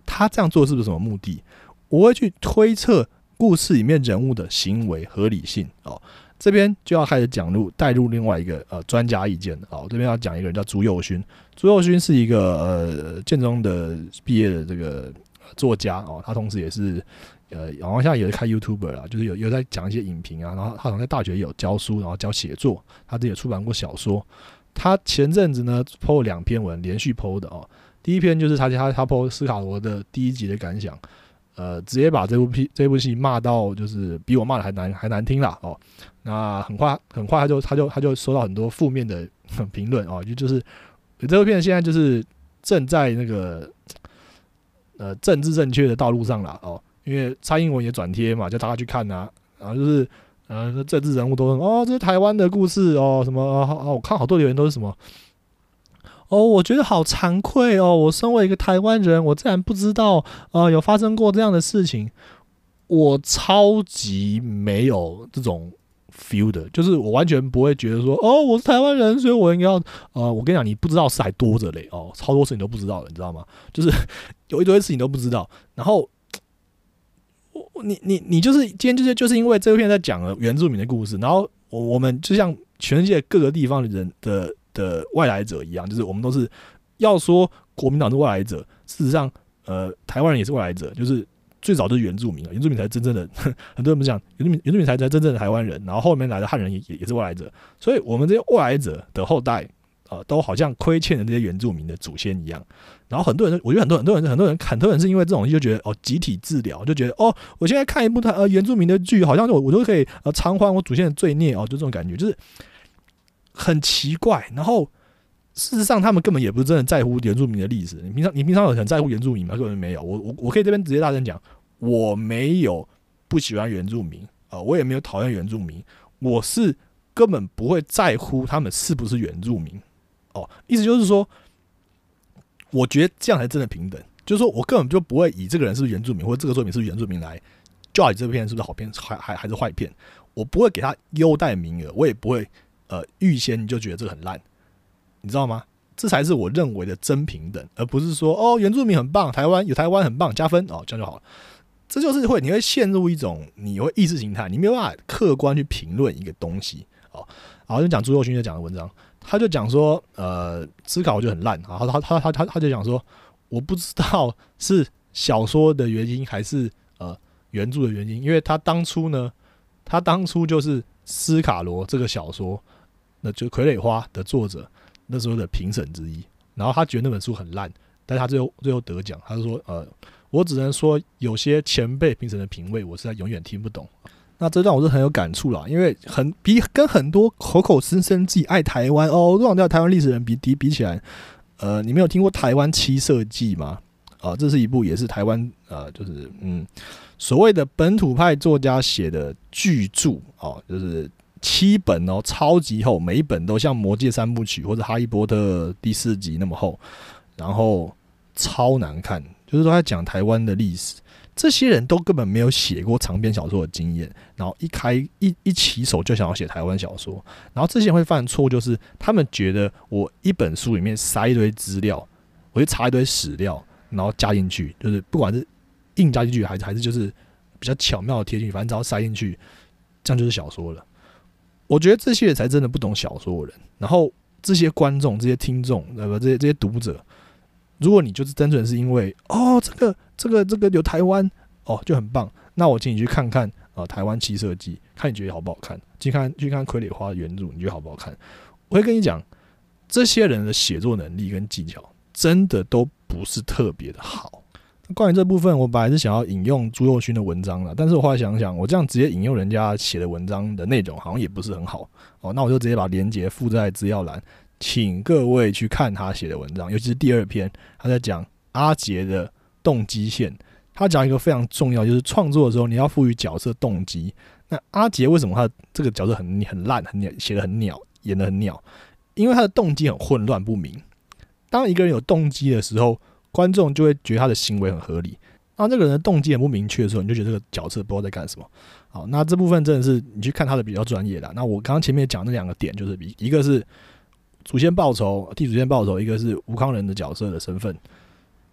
他这样做是不是什么目的？我会去推测故事里面人物的行为合理性哦。这边就要开始讲入带入另外一个呃专家意见哦。这边要讲一个人叫朱佑勋，朱佑勋是一个呃建中的毕业的这个作家哦，他同时也是呃好像现在也是开 YouTuber 啦，就是有有在讲一些影评啊，然后他好像在大学也有教书，然后教写作，他自己也出版过小说。他前阵子呢 po 了两篇文，连续 po 的哦。第一篇就是他他他 po 斯卡罗的第一集的感想。呃，直接把这部戏这部戏骂到就是比我骂的还难还难听啦哦。那很快很快他就他就他就收到很多负面的评论哦，就就是这部片现在就是正在那个呃政治正确的道路上啦哦，因为蔡英文也转贴嘛，叫大家去看啊，然后就是呃政治人物都哦这是台湾的故事哦什么哦，我看好多留言都是什么。哦，我觉得好惭愧哦！我身为一个台湾人，我竟然不知道，呃，有发生过这样的事情。我超级没有这种 feel 的，就是我完全不会觉得说，哦，我是台湾人，所以我应该要，呃，我跟你讲，你不知道事还多着嘞，哦，超多事情都不知道了，你知道吗？就是有一堆事情都不知道，然后，你你你就是今天就是就是因为这部片在讲了原住民的故事，然后我我们就像全世界各个地方的人的。的外来者一样，就是我们都是要说国民党是外来者，事实上，呃，台湾人也是外来者，就是最早就是原住民，原住民才是真正的，很多人不讲原住民，原住民才才真正的台湾人，然后后面来的汉人也也也是外来者，所以我们这些外来者的后代，呃，都好像亏欠了这些原住民的祖先一样。然后很多人，我觉得很多很多人很多人很多人是因为这种东西就觉得哦，集体治疗，就觉得哦，我现在看一部呃原住民的剧，好像我我就可以呃偿还我祖先的罪孽哦，就这种感觉，就是。很奇怪，然后事实上他们根本也不是真的在乎原住民的历史。你平常你平常有很在乎原住民吗？根本没有。我我我可以这边直接大声讲，我没有不喜欢原住民啊、呃，我也没有讨厌原住民，我是根本不会在乎他们是不是原住民哦。意思就是说，我觉得这样才真的平等，就是说我根本就不会以这个人是不是原住民或者这个作品是不是原住民来 judge 这片是不是好片还还还是坏片，我不会给他优待名额，我也不会。呃，预先你就觉得这个很烂，你知道吗？这才是我认为的真平等，而不是说哦，原住民很棒，台湾有台湾很棒，加分哦，这样就好了。这就是会你会陷入一种你会意识形态，你没有办法客观去评论一个东西哦。然后就讲朱佑勋就讲的文章，他就讲说，呃，思考就很烂啊，他他他他他他就讲说，我不知道是小说的原因还是呃原著的原因，因为他当初呢，他当初就是斯卡罗这个小说。那就《傀儡花》的作者那时候的评审之一，然后他觉得那本书很烂，但是他最后最后得奖，他就说：“呃，我只能说有些前辈评审的品味，我实在永远听不懂。”那这段我是很有感触啦，因为很比跟很多口口声声自己爱台湾哦，忘掉台湾历史的人比比比起来，呃，你没有听过《台湾七色记》吗？啊、呃，这是一部也是台湾呃，就是嗯，所谓的本土派作家写的巨著哦，就是。七本哦，超级厚，每一本都像《魔戒三部曲》或者《哈利波特》第四集那么厚，然后超难看，就是说在讲台湾的历史。这些人都根本没有写过长篇小说的经验，然后一开一一起手就想要写台湾小说，然后这些人会犯错，就是他们觉得我一本书里面塞一堆资料，我就查一堆史料，然后加进去，就是不管是硬加进去，还是还是就是比较巧妙的贴进去，反正只要塞进去，这样就是小说了。我觉得这些人才真的不懂小说的人，然后这些观众、这些听众、呃，这些这些读者，如果你就是单纯是因为哦，这个、这个、这个有台湾哦就很棒，那我请你去看看啊、呃《台湾七色记》，看你觉得好不好看？去看去看《傀儡花》原著，你觉得好不好看？我会跟你讲，这些人的写作能力跟技巧真的都不是特别的好。关于这部分，我本来是想要引用朱佑勋的文章啦，但是我后来想想，我这样直接引用人家写的文章的内容，好像也不是很好哦。那我就直接把连结附在资料栏，请各位去看他写的文章，尤其是第二篇，他在讲阿杰的动机线。他讲一个非常重要，就是创作的时候你要赋予角色动机。那阿杰为什么他这个角色很很烂、很鸟，写的很鸟，演的很鸟？因为他的动机很混乱不明。当一个人有动机的时候，观众就会觉得他的行为很合理，然后这个人的动机很不明确的时候，你就觉得这个角色不知道在干什么。好，那这部分真的是你去看他的比较专业啦。那我刚刚前面讲那两个点，就是一个是祖先报仇，替祖先报仇；一个是吴康仁的角色的身份。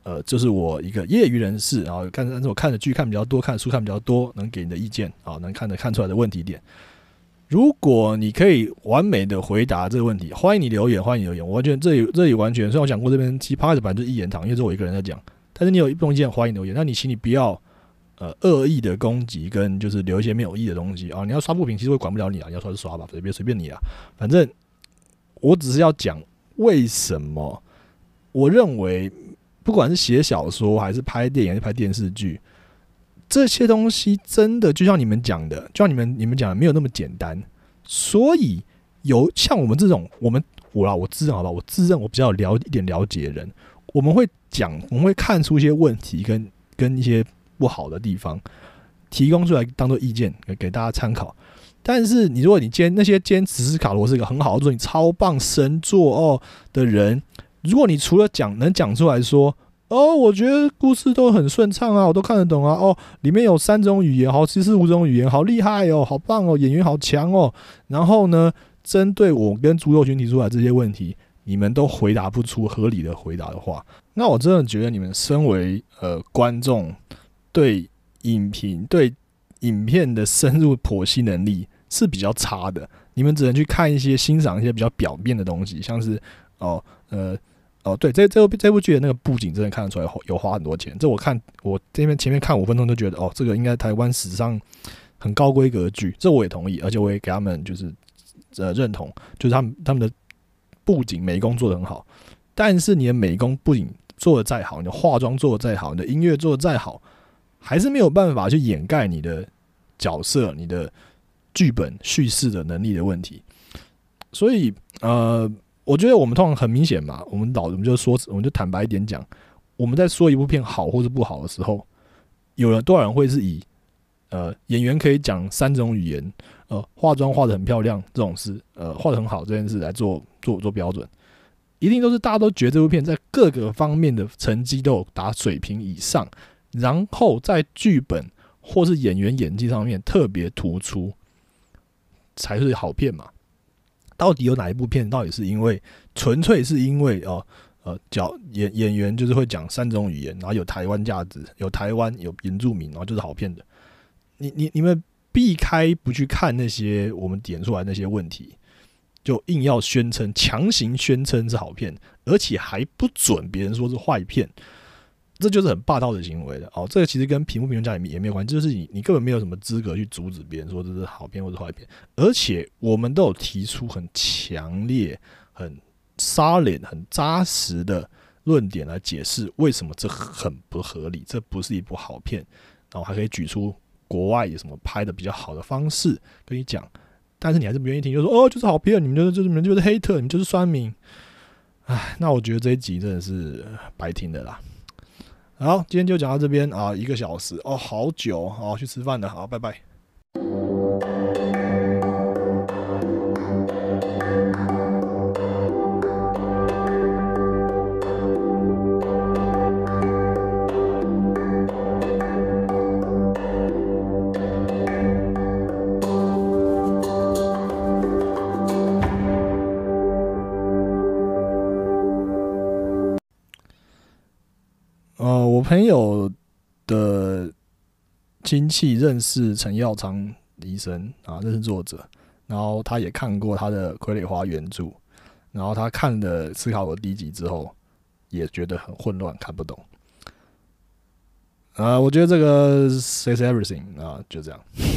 呃，就是我一个业余人士啊，看但是我看的剧看比较多，看的书看比较多，能给你的意见啊，能看得看出来的问题点。如果你可以完美的回答这个问题，欢迎你留言，欢迎你留言。我觉得这里这里完全，虽然我讲过这边其实 podcast 本来就是一言堂，因为只有我一个人在讲，但是你有一种意见，欢迎留言。那你请你不要呃恶意的攻击，跟就是留一些没有意义的东西啊。你要刷不平，其实我管不了你啊，你要刷就刷吧，随便随便你啊。反正我只是要讲为什么我认为。不管是写小说还是拍电影还是拍电视剧，这些东西真的就像你们讲的，就像你们你们讲的没有那么简单。所以有像我们这种，我们我啦，我自认好吧，我自认我比较了一点了解的人，我们会讲，我们会看出一些问题跟跟一些不好的地方，提供出来当做意见给给大家参考。但是你如果你坚那些坚持斯卡罗是一个很好的作品，超棒神作哦的人。如果你除了讲能讲出来说，哦，我觉得故事都很顺畅啊，我都看得懂啊，哦，里面有三种语言，好，其实五种语言，好厉害哦，好棒哦，演员好强哦。然后呢，针对我跟猪肉群提出来这些问题，你们都回答不出合理的回答的话，那我真的觉得你们身为呃观众，对影评、对影片的深入剖析能力是比较差的。你们只能去看一些、欣赏一些比较表面的东西，像是哦，呃。哦，对，这这部这部剧的那个布景真的看得出来有花很多钱。这我看我这边前面看五分钟就觉得，哦，这个应该台湾史上很高规格的剧，这我也同意，而且我也给他们就是呃认同，就是他们他们的布景美工做得很好。但是你的美工布景做得再好，你的化妆做得再好，你的音乐做得再好，还是没有办法去掩盖你的角色、你的剧本叙事的能力的问题。所以呃。我觉得我们通常很明显嘛，我们老我们就说，我们就坦白一点讲，我们在说一部片好或是不好的时候，有人多少人会是以呃演员可以讲三种语言，呃化妆化得很漂亮这种事，呃画得很好这件事来做做做标准，一定都是大家都觉得这部片在各个方面的成绩都有达水平以上，然后在剧本或是演员演技上面特别突出，才是好片嘛。到底有哪一部片？到底是因为纯粹是因为哦呃角演演员就是会讲三种语言，然后有台湾价值，有台湾有原住民，然后就是好片的。你你你们避开不去看那些我们点出来那些问题，就硬要宣称强行宣称是好片，而且还不准别人说是坏片，这就是很霸道的行为了。哦，这个其实跟评不评论家也没有关系，就是你你根本没有什么资格去阻止别人说这是好片或者坏片，而且我们都有提出很强烈、很solid、很扎实的论点来解释为什么这很不合理，这不是一部好片，然后还可以举出国外有什么拍的比较好的方式跟你讲，但是你还是不愿意听，就说哦就是好片，你们就是你们就是黑特，你们就是酸民，唉，那我觉得这一集真的是白听的啦。好，今天就讲到这边啊，一个小时哦，好久，好去吃饭了，好，拜拜。呃，我朋友的亲戚认识陈耀昌医生啊，认识作者，然后他也看过他的《傀儡花》原著，然后他看了《思考我》第一集之后，也觉得很混乱，看不懂。啊，我觉得这个 says everything 啊，就这样。